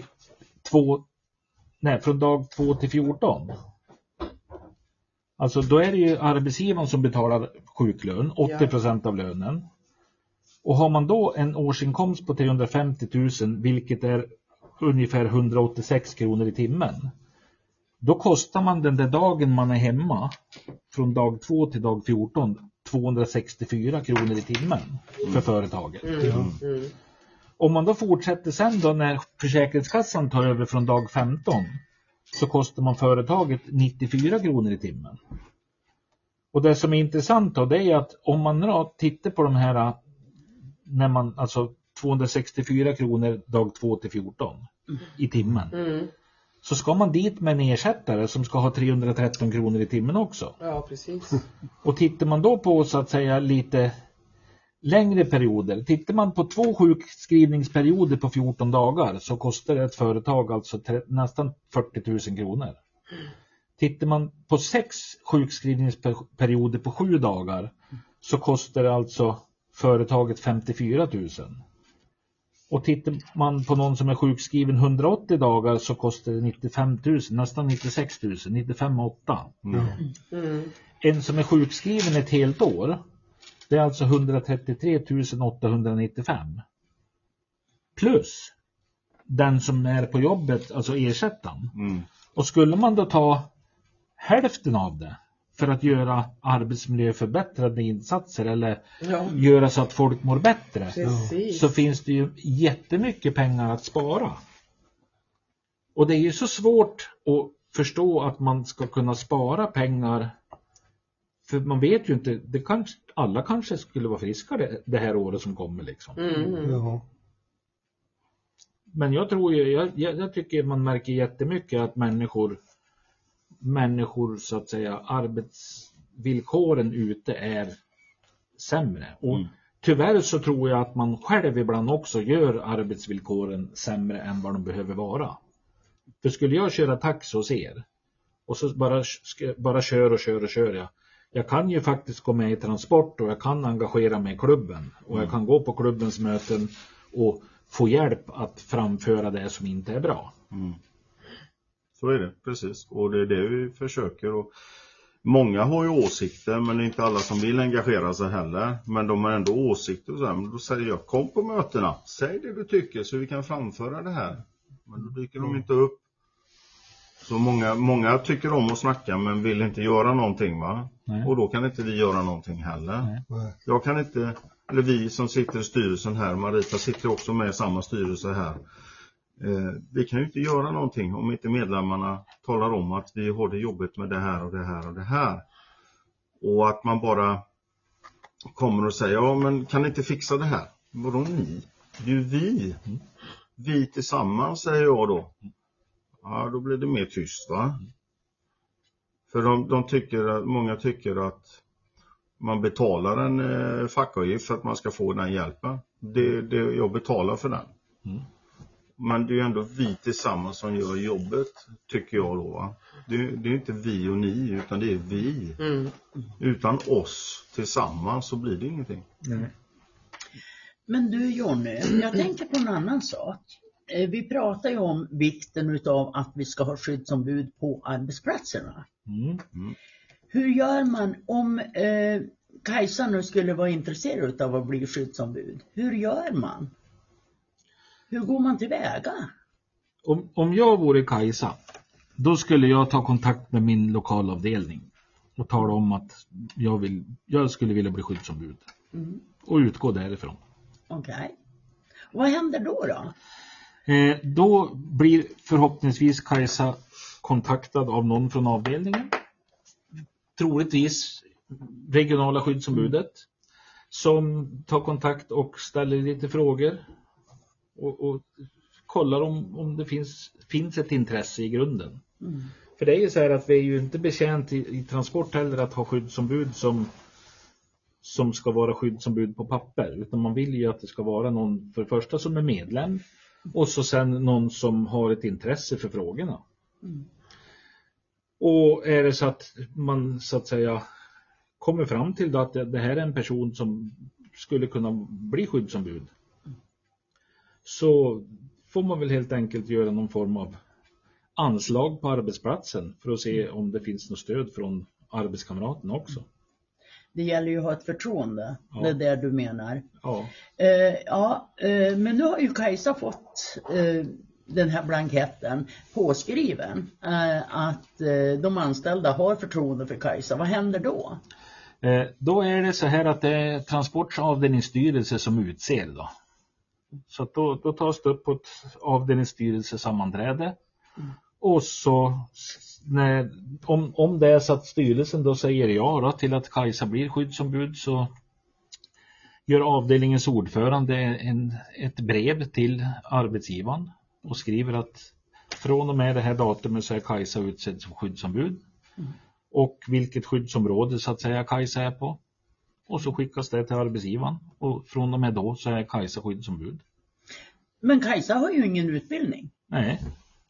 2 till 14. Alltså då är det ju arbetsgivaren som betalar sjuklön, 80% av lönen. Och har man då en årsinkomst på 350 000, vilket är ungefär 186 kronor i timmen. Då kostar man den där dagen man är hemma, från dag 2 till dag 14, 264 kronor i timmen för företaget. Om man då fortsätter sen då när Försäkringskassan tar över från dag 15, så kostar man företaget 94 kronor i timmen. Och det som är intressant då, det är att om man då tittar på de här, när man alltså 264 kronor dag 2 till 14 i timmen. Så ska man dit med en ersättare som ska ha 313 kronor i timmen också. Ja, precis. Och tittar man då på så att säga lite längre perioder. Tittar man på 2 sjukskrivningsperioder på 14 dagar så kostar det ett företag alltså nästan 40 000 kronor. Tittar man på 6 sjukskrivningsperioder på 7 dagar så kostar det alltså företaget 54 000. Och tittar man på någon som är sjukskriven 180 dagar så kostar det 95 000, nästan 96 000, 95 8. En som är sjukskriven ett helt år, det är alltså 133 895. Plus den som är på jobbet, alltså ersättaren. Och skulle man då ta hälften av det för att göra arbetsmiljöförbättrande insatser eller göra så att folk mår bättre, så finns det ju jättemycket pengar att spara. Och det är ju så svårt att förstå att man ska kunna spara pengar, för man vet ju inte, alla kanske skulle vara friska det här året som kommer liksom. Men jag tror ju, jag tycker man märker jättemycket att människor så att säga, arbetsvillkoren ute är sämre. Och tyvärr så tror jag att man själv ibland också gör arbetsvillkoren sämre än vad de behöver vara. För skulle jag köra taxi hos er och så bara kör jag. Jag kan ju faktiskt gå med i transport och jag kan engagera mig i klubben. Och jag kan gå på klubbens möten och få hjälp att framföra det som inte är bra. Så är det, precis. Och det är det vi försöker. Och många har ju åsikter, men det är inte alla som vill engagera sig heller. Men de har ändå åsikter och så här. Men då säger jag, kom på mötena. Säg det du tycker så vi kan framföra det här. Men då dyker de inte upp. Så många tycker om att snacka men vill inte göra någonting, va? Nej. Och då kan inte vi göra någonting heller. Nej. Jag kan inte, eller vi som sitter i styrelsen här, Marita sitter också med i samma styrelse här. Vi kan ju inte göra någonting om inte medlemmarna talar om att vi har det jobbigt med det här och det här och det här. Och att man bara kommer och säger, ja men kan ni inte fixa det här? Vadå ni? Det är ju vi. vi tillsammans, säger jag då. Ja, då blir det mer tyst, va? För många tycker att man betalar en fackavgift för att man ska få den hjälpen. Jag betalar för den. Men det är ju ändå vi tillsammans som gör jobbet, tycker jag då, va? Det är inte vi och ni, utan det är vi. Utan oss tillsammans så blir det ingenting. Men du Jonny, jag tänker på en annan sak. Vi pratar ju om vikten utav att vi ska ha skyddsombud på arbetsplatserna. Hur gör man om Kajsa nu skulle vara intresserad av att bli skyddsombud? Hur gör man? Hur går man tillväga? Om jag vore Kajsa, då skulle jag ta kontakt med min lokalavdelning och tala om att jag skulle vilja bli skyddsombud. Och utgå därifrån. Okej. Vad händer då? Då blir förhoppningsvis Kajsa kontaktad av någon från avdelningen. Troligtvis regionala skyddsombudet. Som tar kontakt och ställer lite frågor. Och kollar om det finns ett intresse i grunden. För det är ju så här att vi är ju inte bekänt i transport heller att ha skyddsombud som ska vara skyddsombud på papper. Utan man vill ju att det ska vara någon för det första som är medlem. Och så sen någon som har ett intresse för frågorna. Och är det så att man så att säga kommer fram till att det här är en person som skulle kunna bli skyddsombud. Så får man väl helt enkelt göra någon form av anslag på arbetsplatsen för att se om det finns något stöd från arbetskamraten också. Det gäller ju att ha ett förtroende, det är det du menar. Ja. Men nu har ju Kajsa fått den här blanketten påskriven att de anställda har förtroende för Kajsa. Vad händer då? Då är det så här att det är Transports avdelningsstyrelse som utser då. Så att då tas det upp på ett avdelningsstyrelsesammanträde. Och så om det är så att styrelsen då säger ja då, till att Kajsa blir skyddsombud, så gör avdelningens ordförande ett brev till arbetsgivaren och skriver att från och med det här datumet så är Kajsa utsedd som skyddsombud. Och vilket skyddsområde så att säga Kajsa är på. Och så skickas det till arbetsgivaren. Och från och med då så är Kajsa skyddsombud. Men Kajsa har ju ingen utbildning. Nej.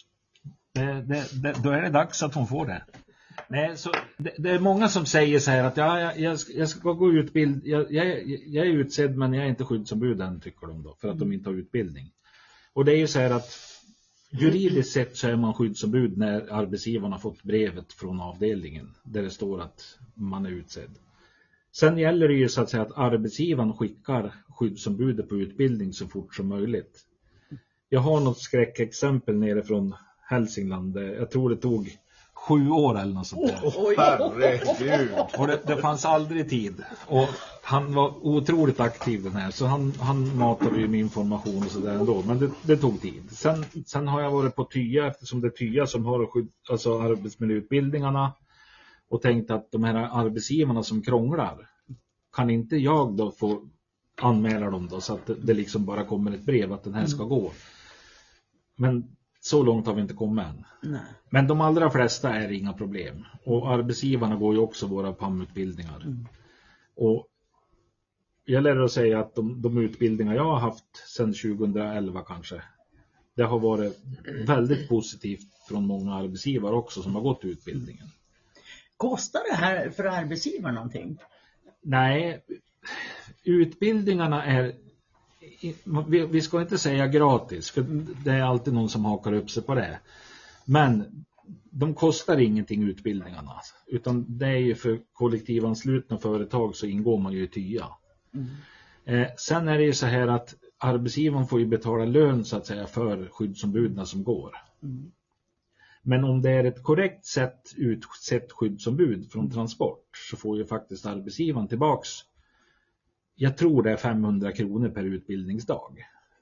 Då är det dags att hon får det. Nej, så det är många som säger så här att jag ska gå utbild. Jag är utsedd men jag är inte skyddsombud än, tycker de då. För att de inte har utbildning. Och det är ju så här att juridiskt sett så är man skyddsombud när arbetsgivaren har fått brevet från avdelningen. Där det står att man är utsedd. Sen gäller det ju så att säga att arbetsgivaren skickar skyddsombudet på utbildning så fort som möjligt. Jag har något skräckexempel nere från Hälsingland. Jag tror det tog 7 år eller något sånt där. Herregud. Och det fanns aldrig tid. Och han var otroligt aktiv den här. Så han matade ju med information och sådär ändå. Men det tog tid. Sen har jag varit på TYA, eftersom det är TYA som har alltså arbetsmiljöutbildningarna. Och tänkt att de här arbetsgivarna som krånglar, kan inte jag då få anmäla dem då, så att det liksom bara kommer ett brev att den här ska gå. Men så långt har vi inte kommit än. Nej. Men de allra flesta är inga problem. Och arbetsgivarna går ju också våra PAM-utbildningar. Och jag lär att säga att de utbildningar jag har haft sedan 2011 kanske, det har varit väldigt positivt från många arbetsgivare också som har gått utbildningen. Kostar det här för arbetsgivaren någonting? Nej, utbildningarna är, vi ska inte säga gratis, för det är alltid någon som hakar upp sig på det. Men de kostar ingenting, utbildningarna. Utan det är ju för kollektivanslutna företag så ingår man ju i TYA. Sen är det ju så här att arbetsgivaren får ju betala lön så att säga för skyddsombudna som går. Men om det är ett korrekt sätt utsett skyddsombud från Transport, så får ju faktiskt arbetsgivaren tillbaks, jag tror det är 500 kronor per utbildningsdag.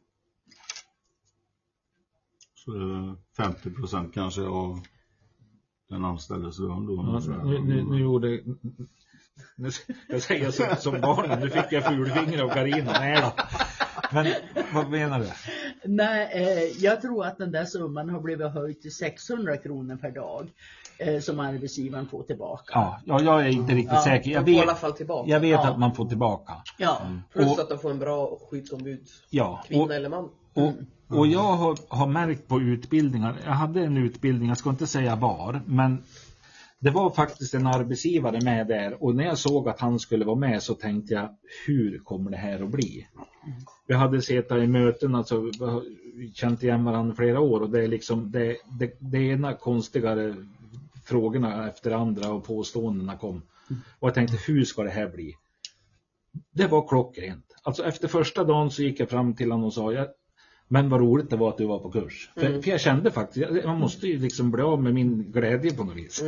Så 50% kanske av den anställdes lön då. Nu gjorde jag säger som barnen, nu fick jag fulfinger av Carina. Nej då. Men vad menar du? Nej, jag tror att den där summan har blivit höjd till 600 kronor per dag som arbetsgivaren får tillbaka. Ja, jag är inte riktigt säker. Jag vet, i alla fall tillbaka. Jag vet att man får tillbaka. Ja. Plus att de får en bra skyddsombud. Ja. Kvinna eller man. Och jag har märkt på utbildningar, jag hade en utbildning, jag ska inte säga var, men det var faktiskt en arbetsgivare med där, och när jag såg att han skulle vara med så tänkte jag, hur kommer det här att bli? Vi hade sett i möten, alltså känt igen varandra flera år, och det är liksom det ena konstigare frågorna efter andra och påståendena kom. Och jag tänkte, hur ska det här bli? Det var klockrent. Alltså efter första dagen så gick jag fram till honom och sa, men vad roligt det var att du var på kurs. För jag kände faktiskt, man måste ju liksom bli av med min glädje på något vis.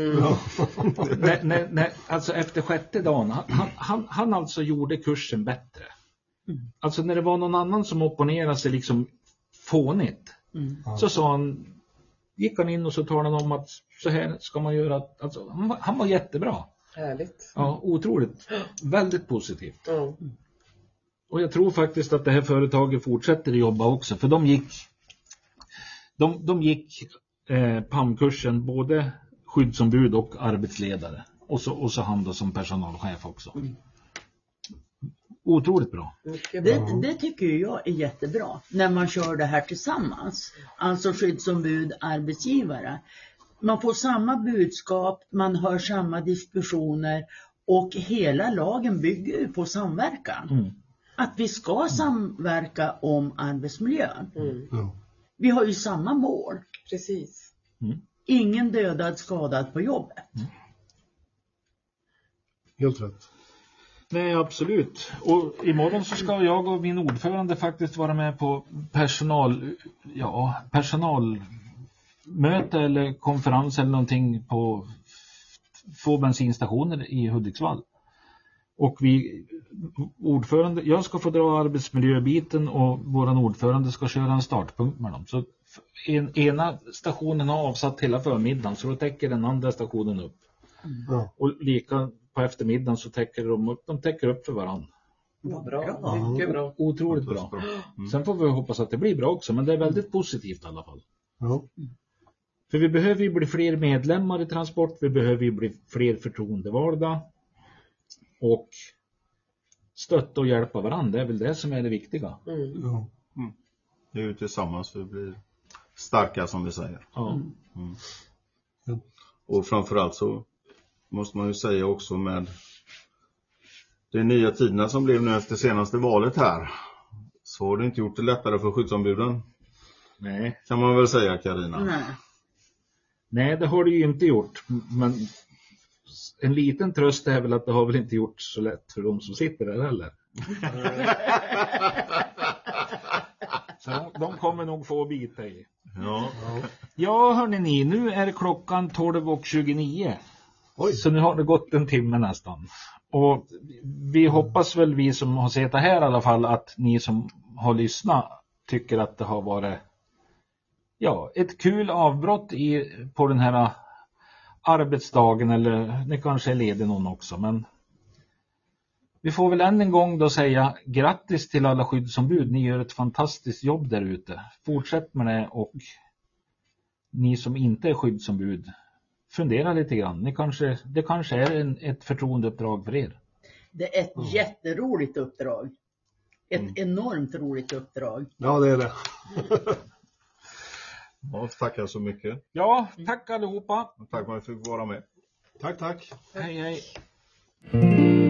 Alltså efter 6:e dagen, han alltså gjorde kursen bättre. Alltså när det var någon annan som opponerade sig liksom fånigt, så sa han, gick han in och så talade han om att så här ska man göra. Alltså, han var jättebra. Härligt. Ja, otroligt. Väldigt positivt. Och jag tror faktiskt att det här företaget fortsätter att jobba också. För de gick PAM-kursen, både skyddsombud och arbetsledare. Och så han då som personalchef också. Otroligt bra. Det tycker jag är jättebra när man kör det här tillsammans. Alltså skyddsombud, arbetsgivare. Man får samma budskap, man hör samma diskussioner och hela lagen bygger ju på samverkan. Att vi ska samverka om arbetsmiljön. Vi har ju samma mål. Precis. Ingen dödad, skadad på jobbet. Helt rätt. Nej, absolut. Och imorgon så ska jag och min ordförande faktiskt vara med på personalmöte eller konferens eller någonting på 2 bensinstationer i Hudiksvall. Och jag ska få dra arbetsmiljöbiten och våran ordförande ska köra en startpunkt med dem. Så ena stationen har avsatt hela förmiddagen, så då täcker den andra stationen upp. Och lika på eftermiddagen så täcker de täcker upp för varandra. Bra. Mycket bra. Otroligt bra. Sen får vi hoppas att det blir bra också, men det är väldigt positivt i alla fall. För vi behöver ju bli fler medlemmar i Transport, vi behöver ju bli fler förtroendevalda. Och stötta och hjälpa varandra, det är väl det som är det viktiga. Det är ju tillsammans vi blir starka, som vi säger. Och framförallt så måste man ju säga också med de nya tiderna som blev nu efter senaste valet här, så har det inte gjort det lättare för skyddsombuden. Nej. Kan man väl säga, Carina? Nej, det har det ju inte gjort, men en liten tröst är väl att det har väl inte gjort så lätt för de som sitter där heller. Så de kommer nog få bita i. Ja, hörni ni, nu är klockan 12:29. Så nu har det gått en timme nästan. Och vi hoppas väl, vi som har sett det här i alla fall, att ni som har lyssnat tycker att det har varit ett kul avbrott på den här arbetsdagen, eller det kanske är ledig någon också, men vi får väl än en gång då säga grattis till alla skyddsombud. Ni gör ett fantastiskt jobb där ute. Fortsätt med det, och ni som inte är skyddsombud, fundera lite grann. Det kanske är ett förtroendeuppdrag för er. Det är ett jätteroligt uppdrag. Ett enormt roligt uppdrag. Ja, det är det. Tackar så mycket. Ja, tack allihopa. Tack för att jag fick vara med. Tack. Hej.